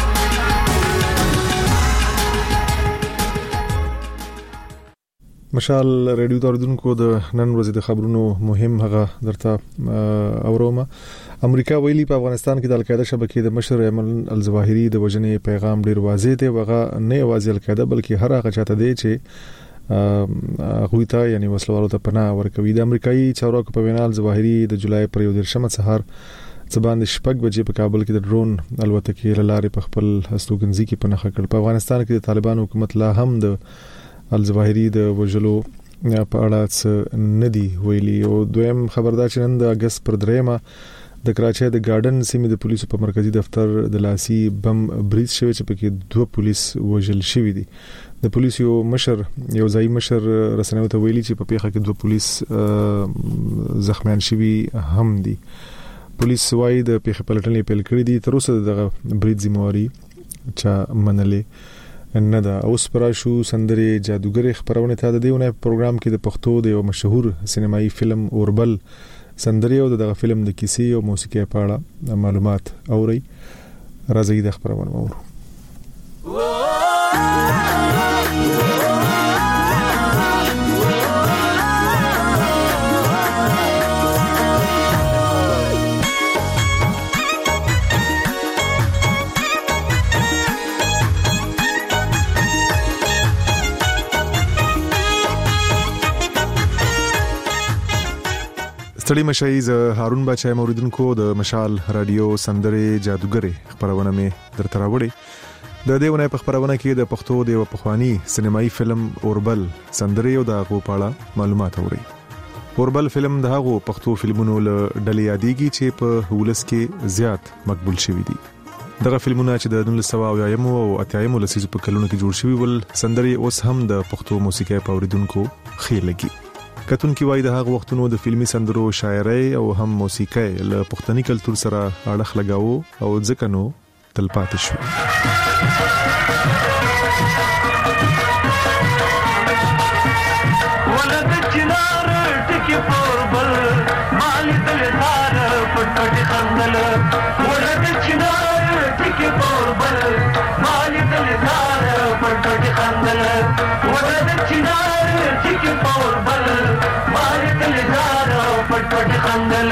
مشال رادیو د اوریدونکو د نن ورځې د خبرونو مهم هغه درته اورومه. امریکا ویلي په افغانستان کې د القاعده شبکې د مشر ایمن الظواهری د وژنې پیغام ډیر واضح دی. وغه نه یوازې القاعده بلکې هر هغه چاته دی چې غویتا یعنی وسلوالو ته پناه ورکوي. د امریکایي چارواکو په وینا الظواهری د جولای پر یو دیرشمه سهار څباند شپږ بجې په کابل کې د ډرون الوتکې لارې په خپل هستوګنځي کې پناه کړ. په افغانستان کې د طالبان حکومت لا هم د الظواهری د وژلو په اړه څه ندي ویلي. او دویم خبردار چې نن د اگست پر دریمه د کراچۍ د گارډن سیمې د پولیسو په مرکزی دفتر د لاسي بم بریز شوی چې پکې دوه پولیس وژل شوی دي. د پولیسو مشر یو ځای مشر رسنیو ته ویلي چې په پیښه کې دوه پولیس زخمیان شوی هم دي. پولیس وايي د پیښې پلټنې پیل کړې دي. تر اوسه د بریز ذمہواری چا منلې نه ده. اوس پراشو سندري جادوګر خبرونه ته د دیونه پروګرام کې د پښتو د یو مشهور سینمایي فلم اوربل سندري او دغه فلم د کیسې او موسیقي په اړه معلومات اوري. راځي د خبرونه اورو. ستړي مشای ز هارون بچای موریدونکو د مشال رادیو سندري جادوګر خبرونه می درته راوړي. د دیونه په خبرونه کې د پښتو د پخوانی سینمایي فلم اوربل سندري او د غوپاړه معلومات اوري. اوربل فلم د هغو پښتو فلمونو له ډلې یادېږي چې په ولس کې زیات مقبول شوی دي. دغه فلمونه چې د نولس سوه اویایم او اتیایم لسیزو په کلونو کې جوړ شوی ول سندري اوس هم د پښتو موسیقي په اوریدونکو خیر لګي. کتون کې وای د هغه وختونو د فلمي سندرو شاعري او هم موسیقي له پښتني کلچر سره اړه لګاو او ځکه نو تلپاتې شو. ولد چنار ټکی پوربل مال دلدار پټ پټ خندل ولد چنار ټکی پوربل مال دلدار پټ پټ خندل ولد چنار ټکی پوربل مال دلدار پټ پټ خندل.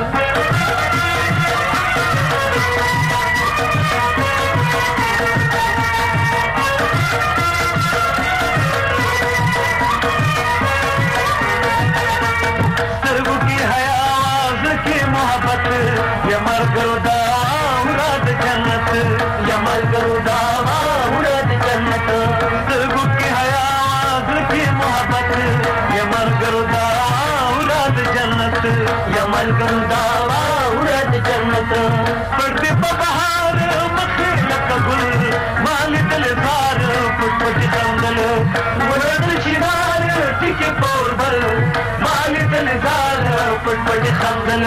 यमल गंदावा उड़द जन्नत पड़ते बहार मखिल कबुल माल दिलदार पुट पुट जंगल उड़द शिनार टिके पोरबल माल दिलदार पुट पुट जंगल.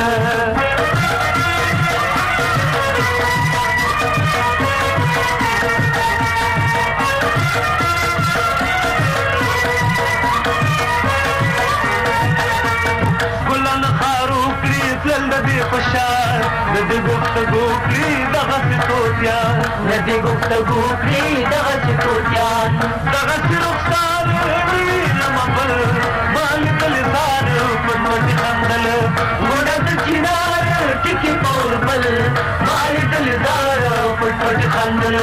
ندی گفتگو کری دغه سکوتیا ندی گفتگو کری دغه سکوتیا دغه رخسار وی لمبل مال کلزار پټ خندل ګډ چینار ټکی پوربل مال کلزار پټ خندل.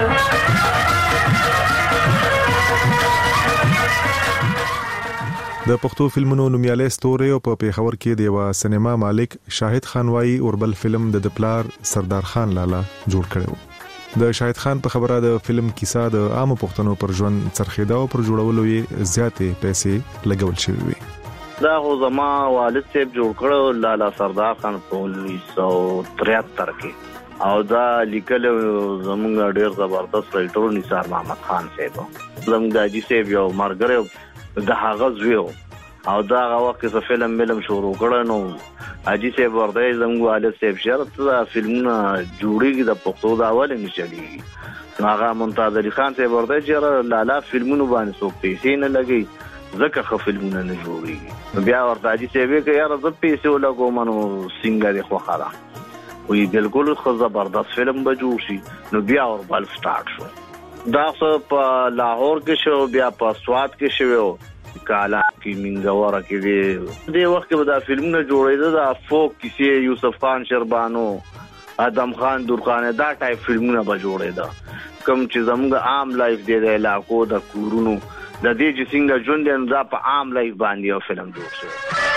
د پښتو فلمونو نومیاله ستوري او په پیښور کې د یو سینما مالک شاهد خان وايي اوربل فلم د دپلار سردار خان لالا جوړ کړو. د شاهد خان په خبره د فلم کیسه د عام پښتنو پر ژوند څرخیدا او پر جوړولو یې زیاتې پیسې لګول شوې وي. دا خو زما والد صاحب جوړ کړو لالا سردار خان په انیس سو تریهتر کې او دا لیکل زموږ ډیر زبردست رائټر نثار محمد خان صاحب زموږ داجی صاحب یو مرګره د هغه زویو او دا هغه وخت چې فلم ملم شروع کړه نو حاجی صاحب ورته زموږ والد صاحب شرط دا فلمونه جوړیږي د پښتو د اول نه چلیږي. هغه ممتاز علي خان صاحب ورته چې لالا فلمونو باندې څوک پیسې نه لګي زکه خو فلمونه نه جوړیږي. نو بیا ورته حاجي صاحب کې یاره زه پیسې ولګوم نو څنګه دې خوښه ده وی بالکل خو زبردست فلم به جوړ شي. نو بیا وربل سٹارټ شو. دا څه په لاهور کې شو, بیا په سوات کې شو, کالا کې منګوره کې دی. دې وخت کې دا فلمونه جوړېده دا فوک کیسې, یوسف خان شربانو, ادم خان درخانه, دا ټایپ فلمونه به جوړېده. کوم چې زموږ عام لایف دی د علاقو د کورونو د دې چې څنګه ژوند دی دا په عام لایف باندې یو فلم جوړ شو.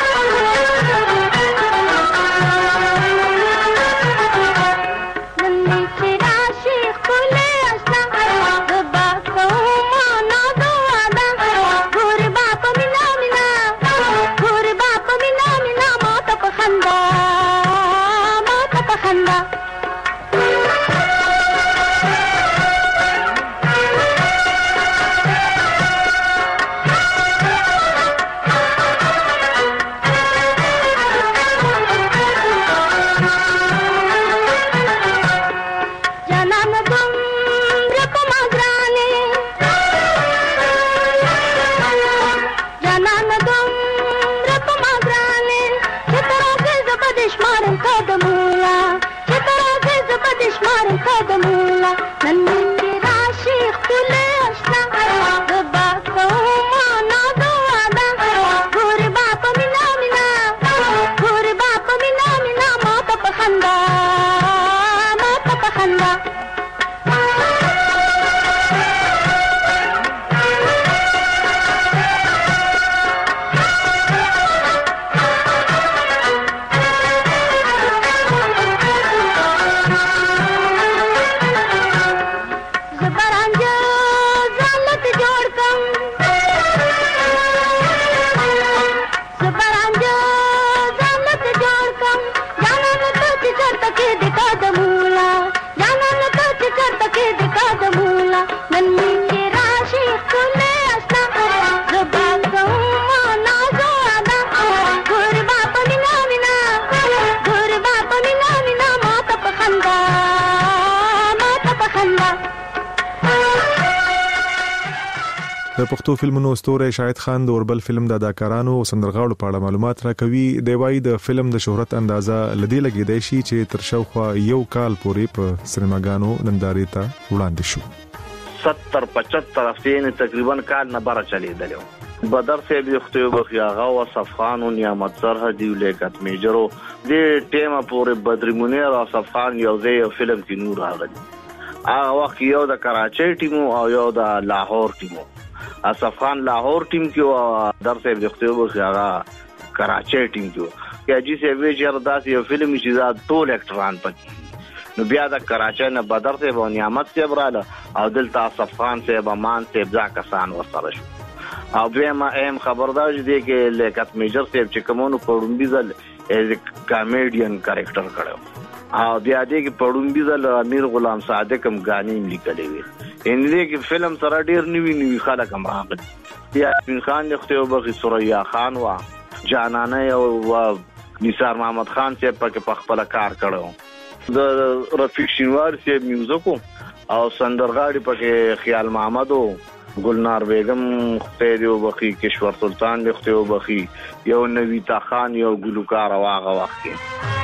د پښتو فلمونو ستوری شاهد خان د اوربل فلم د اداکارانو او سندرغاړو په اړه معلومات راکوي. دی وايي د فلم د شهرت اندازه لدی لګیدای شي چې تر شاوخوا یو کال پورې په سینماګانو نندارې ته وړاندې شو. ستر پچهتر هفتې تقریبا کال نه بره چلیدل. بدر صاحب یختیو بخیاغه او صفخان او نعمت سرحدی لیکت میجرو د ټیمه پورې بدر منیر او صفخان یو ځای فلم کې نور راغلی. هغه وخت یو د کراچۍ ټیمو او یو د لاهور ټیمو. اصف خان لاهور ټیم کې او در صاحب یختیو بخیاغه کراچۍ ټیم کې. کېجی صاحب چې داسې یو فلم چې دا ټول اکټران پکې. نو بیا د کراچۍ نه بدر صاحب او نعمت صاحب رااله او دلته اصف خان صاحب امان صاحب ځا کسان ورسره شو. او دویمه اهم خبردار دی کې لیکت میجر صاحب چې کومونو پړومبي ځل ایز کامیډین کریکټر کړو. او بیا دې کې پړومبي ځل امیر غلام صادق هم غانیم لیکلې وي. ان دې کې فلم سره ډیر نیوی نیوی خلک هم راغلي. بیا بن خان یختیو بخي سوریا خان وا جانانه او نثار محمد خان چې په په خپل کار کړو. د رفیق شینوار چې میوزیکو او سندرغاړي په خیال محمد او گلنار بیگم خیریو بخی, کشور سلطان یختیو بخی, یو نویتا خان یو گلوکار واغه وخت کې.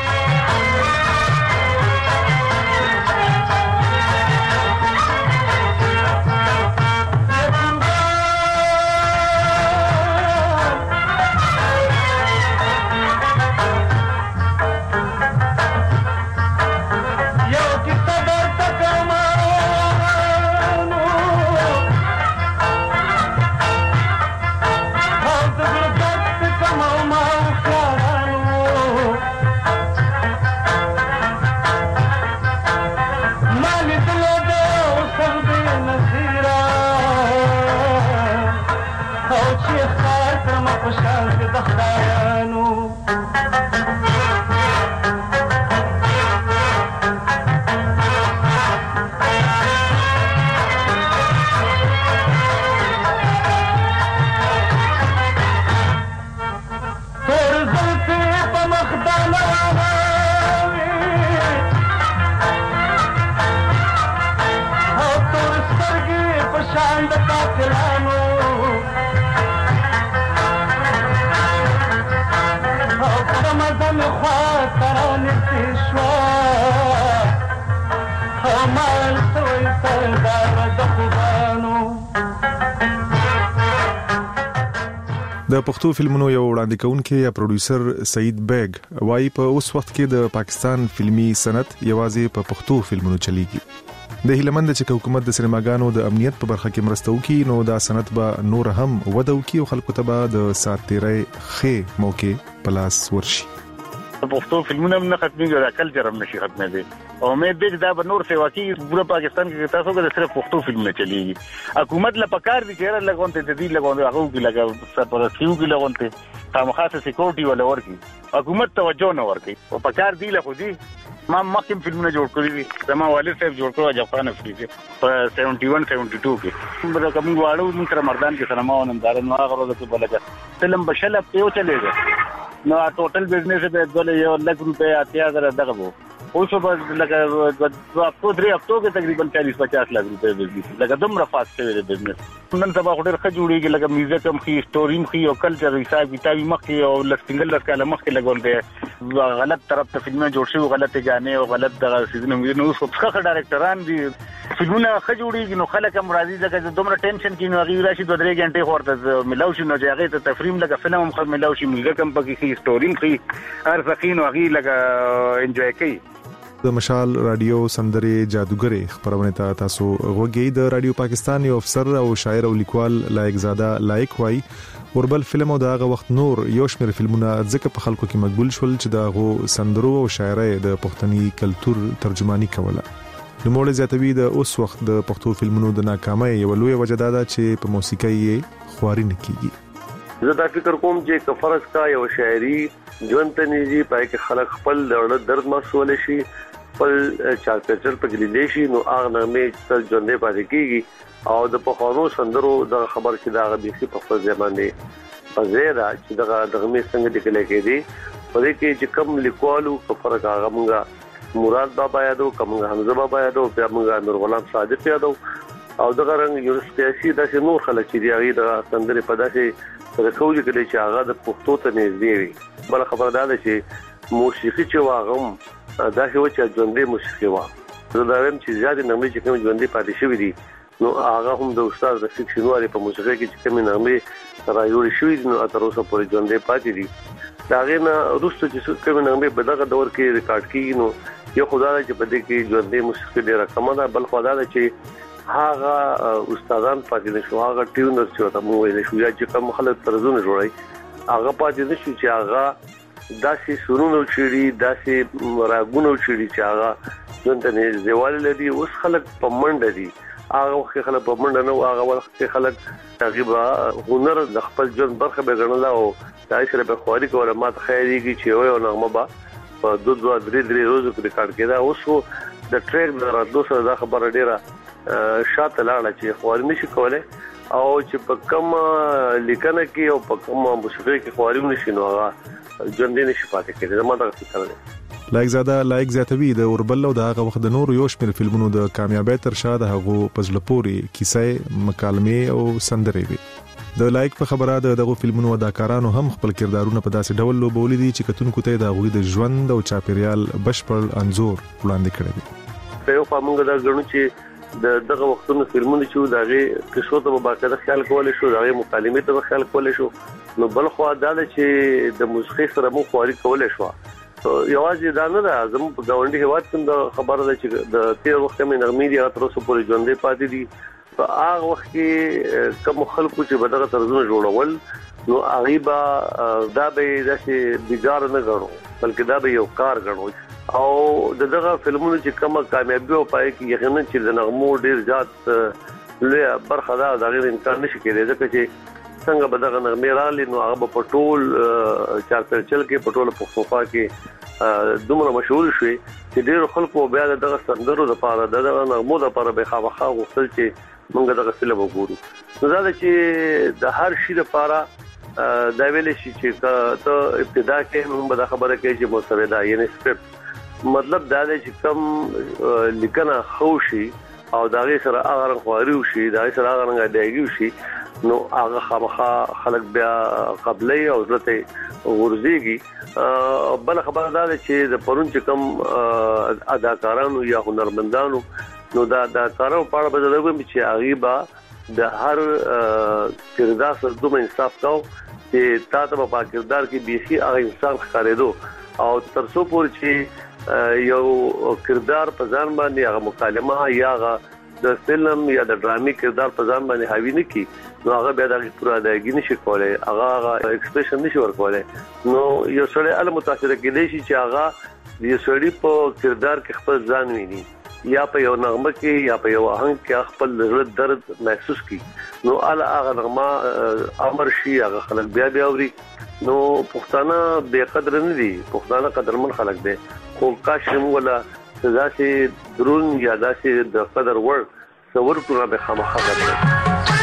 کمال سوی سردار د خوبانو. د پښتو فلمونو یو وړاندې کوونکی یا پروډوسر سعید بیگ وايي په اوس وخت کې د پاکستان فلمي صنعت یوازې په پښتو فلمونو چلیږي. د هیلمند چې حکومت د سینماګانو د امنیت په برخه کې مرسته وکړي نو دا صنعت به نور هم وده وکړي او خلکو ته به د ساتیرۍ ښه موقع په لاس ورشي. پښتو فلمونه هم نه ختمېږي، دا کلچر هم نشي ختمېدی. او امید دی چې دا به نور سیوا کېږي. پوره پاکستان کې تاسو کې صرف پښتو فلمونه چلیږي. حکومت له پکار دي چې لګونته د دې لګونته هغه کې لګا سپورټیو کې لګونته خامخاسه سکیورټي ولا ورکی حکومت توجه نه ورکي او پکار دی له خو دي. ما مخکې فلمونه جوړ کړی دي، زما والد صاحب جوړ کړو عجب خان افریدي په سیونټي ون سیونټي ټو کې. موږ کوم واړو موږ تر مردان کې سینما ونندار نو هغه ورځ کې بلګه فلم بشل په چلےږي. نو ټوټل بزنس به دله یو لک روپیا اتیا زره دغه وو. اوس په لکه په اپو درې اپو کې تقریبا چالیس پچاس لک روپیا بزنس لکه دومره فاست شوی دی بزنس. نن سبا خو ډېر ښه جوړیږي، لکه میوزیک هم خي، سټوري هم خي او کلچر حساب کتابي مخکې او لسټینګل لس کاله مخکې لګول دی. غلط طرف ته فلمونه جوړ شي، غلط غانې او غلط دغه سیزن موږ نو اوس ښه ډایرکټران دي، فلمونه ښه جوړیږي نو خلک هم راضي ځکه دومره ټینشن کې نو هغه راشي دوه درې غنټې ورته ملاو شي نو هغه ته تفریم لکه فلم هم خو ملاو شي، میوزیک هم پکې خي، سټوري هم خي، هر څه نو هغه لکه انجوای کوي. د مشال رادیو سندري جادوګر خبرونه ته تاسو غوږی. د رادیو پاکستان یو افسر او شاعر او لیکوال لایق زاده لایق وای وربل فلم او دغه وخت نور یو شمېر فلمونه ځکه په خلکو کې مقبول شول چې دغه سندرو او شاعرۍ د پښتني کلچر ترجمانی کوله. د موړ زیاتوي د اوس وخت د پښتو فلمونو د ناکامۍ یو لوی وجه دا ده چې په موسیقۍ یې خواري نه کیږي. زه دا فکر کوم چې کفرس کا یو شاعري ژوند ته نيږي پای کې خلک خپل درد محسوس شي، خپل چار کلچر په لیدې شي نو هغه نامې تل ژوندې پاتې کیږي. او د پخوانو سندرو د خبر کې دا غوښتي په خپل ځمانه په زیاده چې دا دغه څنګه د کله کې دي په دې کې چې کم لیکوالو په فرق هغه مونږه مراد بابا یادو، کوم حمزه بابا یادو، بیا مونږه نور غلام صادق یادو او دغه رنګ یو سیاسي د نور خلک چې دی هغه د سندري په داسې رکوږي کې چې هغه د پښتو ته نږدې وي. بل خبره ده چې موسیقي چې واغم دا شو چې ژوندې موسیقي وا زه دا ویم چې زیات نغمې چې کوم ژوندې پاتې شوې دي نو هغه هم د استاد د فکشنواري په موسیقي کې چې کوم نغمې را جوړ شوې نو تر اوسه پورې ژوندې پاتې دي. دا غي نه روسته چې کوم نغمې په دغه دور کې ریکارډ کیږي نو یو خدای چې په دې کې ژوندې موسیقي ډیره کم ده، بل خدای ده چې هغه استادان پاتې نشو، هغه ټیونر چې ته مو ویل شو یا چې کوم خلک ترزونه جوړي هغه پاتې نشو چې هغه داسې سرونو چيري داسې راګونو چيري چې هغه څنګه نه زوال لري. اوس خلک په منډه دي، هغه وخت خلک په منډه نه، هغه وخت خلک تقریبا هنر د خپل ژوند برخه به ګڼل او دای سره به خواري کوله. ماته خیریږي چې یو نغمه با په دوه دوه درې درې ورځې کې ریکارډ کړه. اوس د ټریک د راتلو سره دا خبره ډیره شاته لاړه چې خواري نشي کولای او چې په کوم لیکنه کې او په کوم موسیقي کې خواري نشي نو هغه ژوندې نشي پاتې کېدل. ما دا فکر کوم لایک زاده لایک زیاتوي د اوربل او د هغه وخت د نور یو شمېر فلمونو د کامیابی تر شا د هغه پزلپوري کیسې مکالمې او سندرې وي. د لایک په خبره دغه فلمونو اداکارانو هم خپل کردارونه په داسې ډول لوبولې دي چې کتونکو ته د غوي د ژوند او چاپیریال بشپړ انزور وړاندې کړی دی. په یو فامنګ دا غنو چې د دغه وختونو فلمونه چې دغه قصو ته باقاعده خیال کول شو، دغه مکالمې ته خیال کول شو، نو بل خو دا چې د موسیقي سره مو خواري کول شو. یوازې دا نه ده، زموږ په گاونډي هواد کې د خبره ده چې د تیر وخت کې نغمې دي تر اوسه پورې ژوندې پاتې دي. په هغه وخت کې کوم خلکو چې بدغه طرزونه جوړول نو هغه به دا به داسې بیګار نه غړو بلکې دا به یو کار غړو. او دغه فلمونو چې کومه کامیابی او پای کې یقینا چې د نغمو ډیر ذات لوی برخه دا د غیر امکان نشي کېدای ځکه چې څنګه به دغه نغمې رالي نو هغه په ټول چار پرچل کې په ټول پښتونخوا کې دومره مشهور شي چې ډیر خلکو بیا دغه سندرو د پاره دغه نغمو د پاره به خامخا غوښتل چې موږ دغه فلم وګورو. نو دا چې د هر شي لپاره دا ویل شي چې ته ابتدا کې موږ به خبره کوي چې مسوده یعنی سکرپټ مطلب دا دی چې کوم لیکنه خوشي او دغه سره هغه خواري وشي دغه سره هغه دایږي وشي نو هغه خامخا خلک بیا قبلې او ځلته ورزيږي. بل خبره دا ده چې د پرون چې کوم اداکارانو یا هنرمندانو نو دا دا کارو په اړه به زه چې غیبا د هر کردار سره دوه انصاف کاو چې تاسو په کردار کې بيخي هغه انسان ښکارېدو او ترڅو پورې چې یو کردار په ځان باندې هغه مکالمه یا هغه د فلم یا د ډرامي کردار په ځان باندې حاوی نه کی نو هغه بیا د پوره اداګی نشي کولای هغه ایکسپریشن نشي ورکولای نو یو سره ال متاثر کېدای شي چې هغه د سړي په کردار کې خپل ځان ویني یا په یو نغمه کې یا په یو آهنګ کې خپل زړه درد محسوس کی نو ال هغه نغمه امر شي هغه خلک بیا بیا اوري نو پښتانه بے قدر نه دي پښتانه قدرمن خلک دي خو کاش موږ ولا سزا چې درون یا داسې د قدر ور څور کړو به خامخا غواړي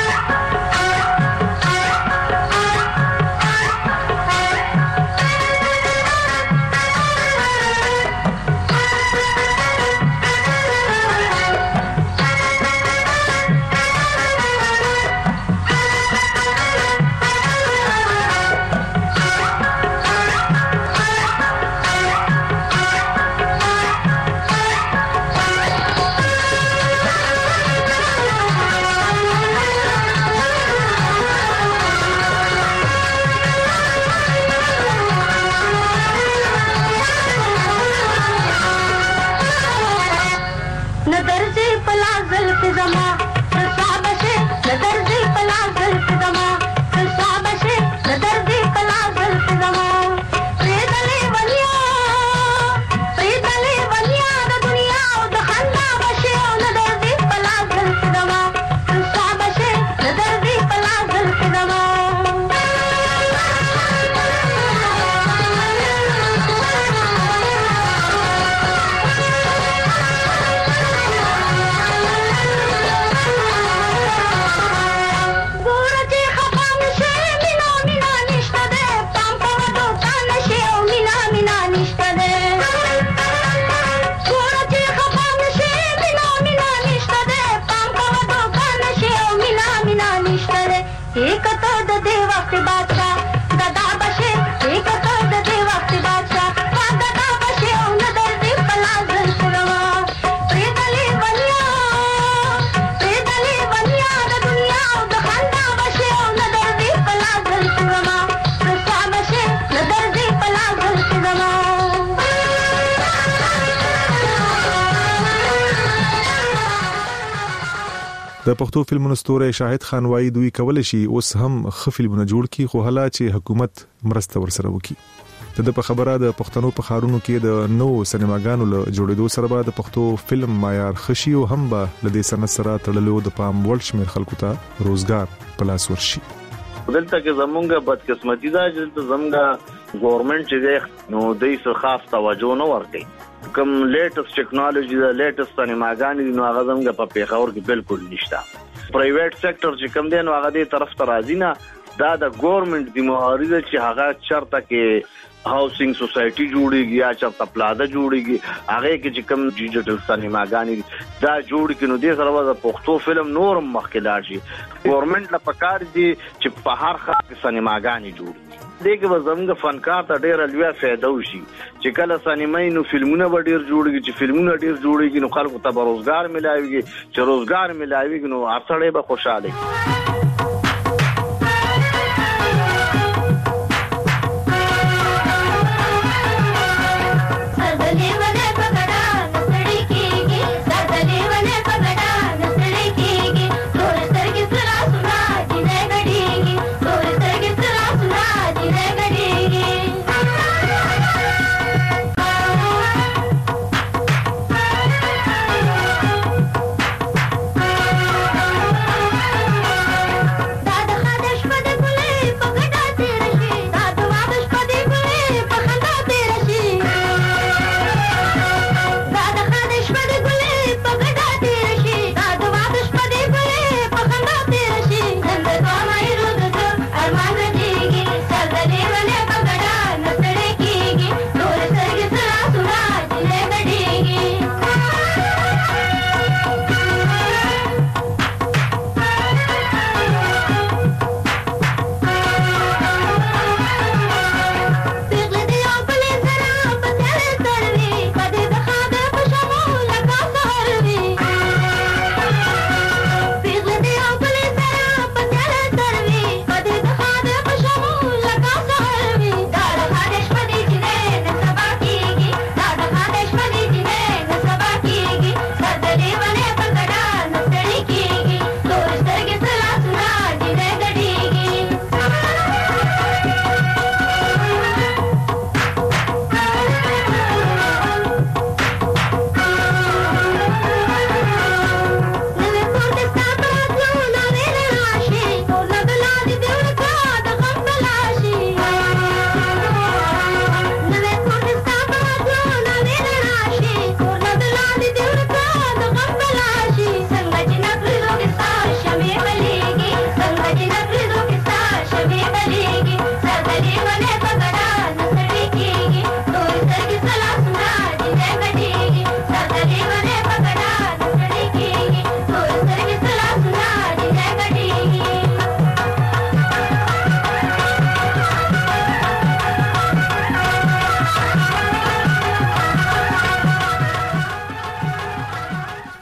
د پښتو فلمونو ستوری شاهد خان وایي دوی کول شي اوس هم ښه فلمونه جوړ کړي خو حالا چې حکومت مرسته ورسره وکړي د په خبره د پښتنو په خارونو کې د نو سینماګانو له جوړېدو سره به د پښتو فلم معیار خشي او هم به لدې سند سره تړلو د پام وړ شمیر خلکو ته روزګار پلاس ورشي دلته کې زمونږه بدقسمتي ده چې زمونږه ګورنمنت چې نو دای څه خاص توجه نه ورکړي کوم لیټست ټیکنالوژي دا لیټست سینماګانې نو هغه زمونږه په پیښور کې بالکل نشته پرایویټ سېکټر چې کوم دی نو هغه دې طرف ته راځي نه دا د ګورنمنت دی معارضه چې هغه چرته کې هاوسینګ سوسایټي جوړیږي یا چرته پلاده جوړیږي هغه کې چې کوم ډیجیټل سینماګانې دا جوړ کینو دې سره د پښتو فلم نورم مخکې لاړ شي ګورنمنت لا پکار دي چې په هر خاص سینماګانې جوړي دغه وزمګه فنکار ته ډیر لوی فائدہ وشي چې کله سینمای نو فلمونه به ډیر جوړیږي چې فلمونه ډیر جوړیږي نو خلکو ته روزګار ملایوي چې روزګار ملایوي نو اړتړې به خوشاله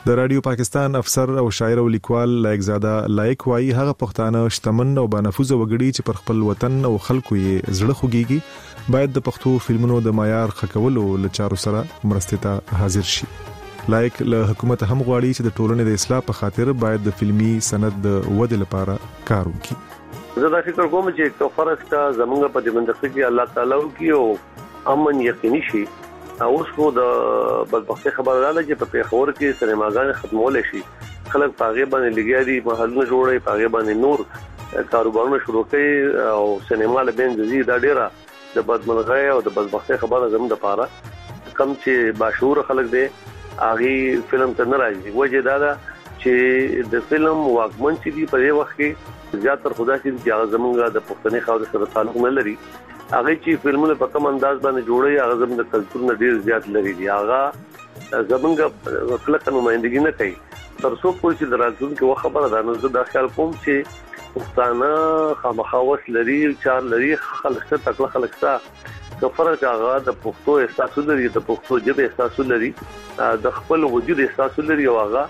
د رادیو پاکستان افسر او شاعر او لیکوال لایق زاده لایق وایي هغه پښتانه شتمن او بانفوذ وګړي چې پر خپل وطن او خلکو یې زړه خوږيږي باید د پښتو فلمونو د معیار خکولو لچارو سره مرستې ته حاضر شي. لایق له حکومت هم غواړي چې د ټولنې د اصلاح په خاطر باید د فلمي سند د ودې لپاره کار وکړي. زه دا فکر کوم چې کو فرض کا زمونږ په دې منځ کې الله تعالی وکي او امن یقیني شي. اوس خو د بدبختي خبره ده چې په پیښور کې سینماګان ختمول شي. خلک پاغه باندې لګیاري محلونه جوړي پاغه باندې نور کاروبارونه شروع کړي او سینما له بین ځي دا ډیره د بدمنغه او د بدبختي خبره زموږ د پاره کم چې باشعور خلک دي اغه فلم ته نه راځي. وجه دا ده چې د فلم واکمن چې دی په وخت کې زیاتره خدای چې هغه زمونږ د پښتني خاور سره تعلق نه لري هغه چې فلمونه په کوم انداز باندې جوړي هغه زموږ د کلچر نه ډیر زیات لري دي هغه زمونږ خلک نمائندګي نه کوي. تر څو پورې چې درازون کې خبره ده نو زه دا خیال کوم چې پښتانه خامخاوس لري چار لري خلک څخه تکله خلک څخه کفرق هغه د پښتو احساس لري د پښتو ژبه احساس لري د خپل وجود احساس لري او هغه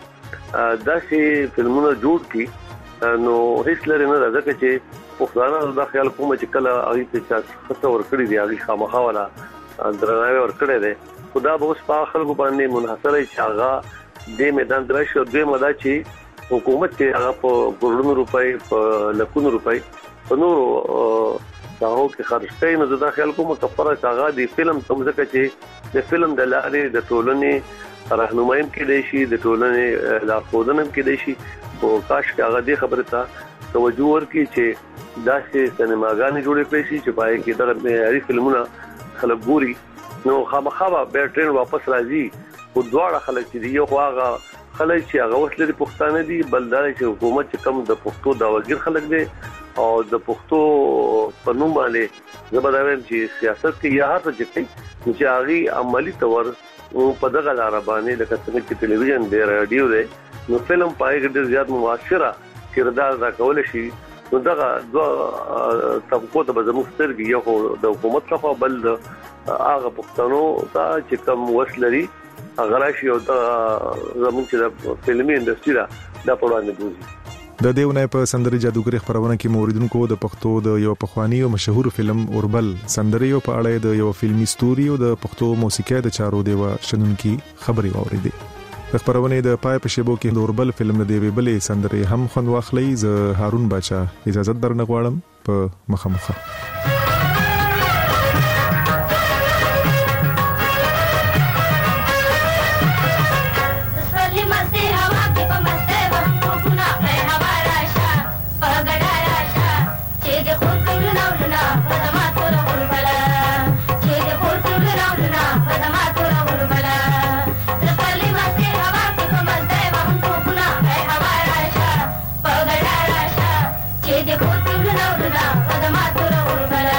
داسې فلمونه جوړ کړي نو هیڅ لري نه راځي چې پښتانه دا خیال کوم چې کله هغه ته څه ور کړی دی هغه خامخاوله درناوی ور کړی دی خدا به اوس په خلکو باندې منحصر چې هغه د میدان درشه دوی مدا چې حکومت چې هغه په کروڑونو روپۍ په لکونو روپۍ په نورو داو کې خرج کوي نو دا خیال کوم کفاره هغه د فلم کوم ځکه چې د فلم د لارې د ټولنې راهنمایم کې دی شي د ټولنې لارښودنه کې دی شي او کاش هغه دې خبره ته توجه ورکړي چې داسې سینماګانې جوړې کړي شي چې پای کې دغه معیاري فلمونه خلک ګوري نو خامخا به ټرین واپس راځي او دواړه خلک چې یو هغه خلک چې هغه وسلې پښتانه دي بلدار چې حکومت چې کم د پښتو داوګیر خلک دي او د پښتو په نوم باندې زبرداویم چې سیاست کې یا هر څه کوي چې هغه عملی تور په دغه لار باندې لکه څنګه چې ټلویزیون دی رادیو دی نو فلم پای کې ډیر زیات مؤثره کردار دا کول شي نو دغه دوه طبقو ته زموږ سترګې یو د حکومت څخه بل هغه پښتنو ته چې کم وسلري هغه راشي او د زموږ چې د فلمي انډستری دا د پروانه بوزي. د دیونه په سندري جادوګر خبرونه کې موریدونکو د پښتو د یو پخوانی او مشهور فلم اوربل سندري او په اړه د یو فلمي ستوري او د پښتو موسیقي د چارو دیو شنونکي خبري اوریدي. د خبرونه د پای په شیبو کې د اوربل فلم د دیوی بلې سندري هم خوند واخلي. ز هارون باچا اجازه درنه غواړم په مخامخه. Pagada rasha, che de por tu na na, pada matura urbala.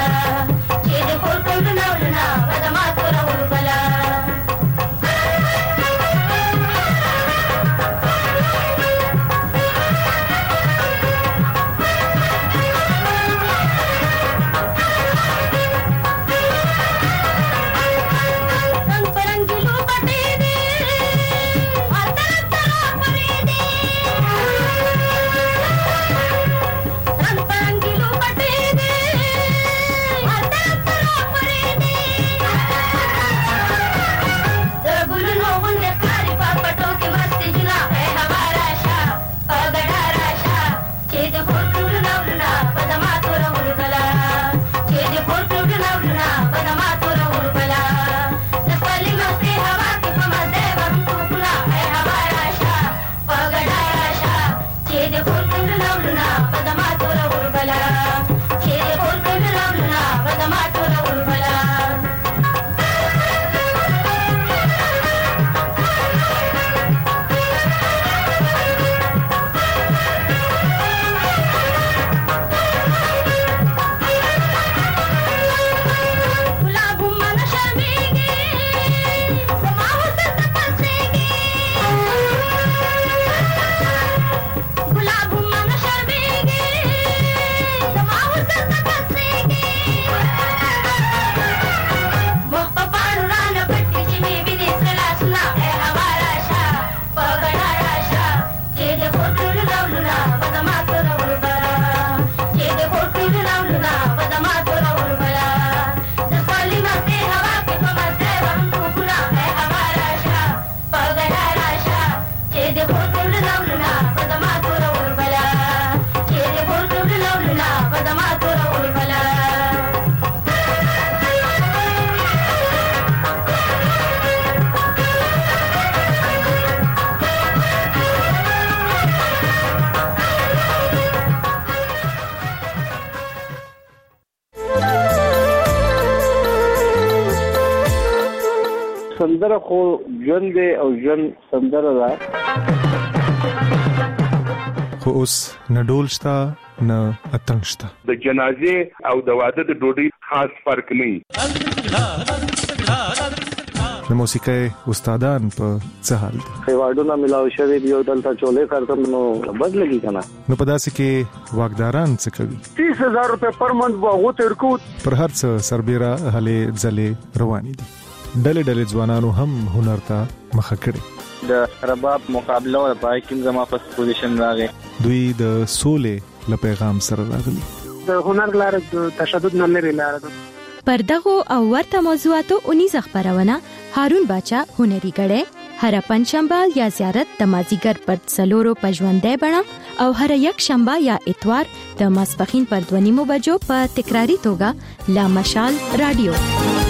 سندره خو ژوند او ژوند سندره ده. خو اوس نه ډول شته نه اتنګ شته. د جنازې او د واده د ډوډۍ خاص فرق نه. د موسیقۍ استادان په څه حال دي؟ ایوارډونه ملاوي شوی دی او دلته چولې کارته نو بدلږي کنه. نو په داسې کې واګداران څه کوي؟ تیس هزار روپے پر منټ واغو ترکو پر هر څه سربېره هلې ځلې روانې دي. ډلې ډلې ځوانانو هم هنر ته مخه کړي. د رباب مقابله او پای کې زما په پوزیشن راغی. دوی د سولې له پیغام سره راغلي. د هنر لاره د تشدد نه لري لاره ده. پر دغه او ورته موضوعاتو اونیزه خبرونه هارون باچا هنري غړې هر پنځشنبه یا زیارت د مازیګر پر څلورو پژوندې بڼه او هر یک شنبه یا اتوار د ماسپخین پر دوه نیمو بجو په تکراری توګه لا مشال رادیو.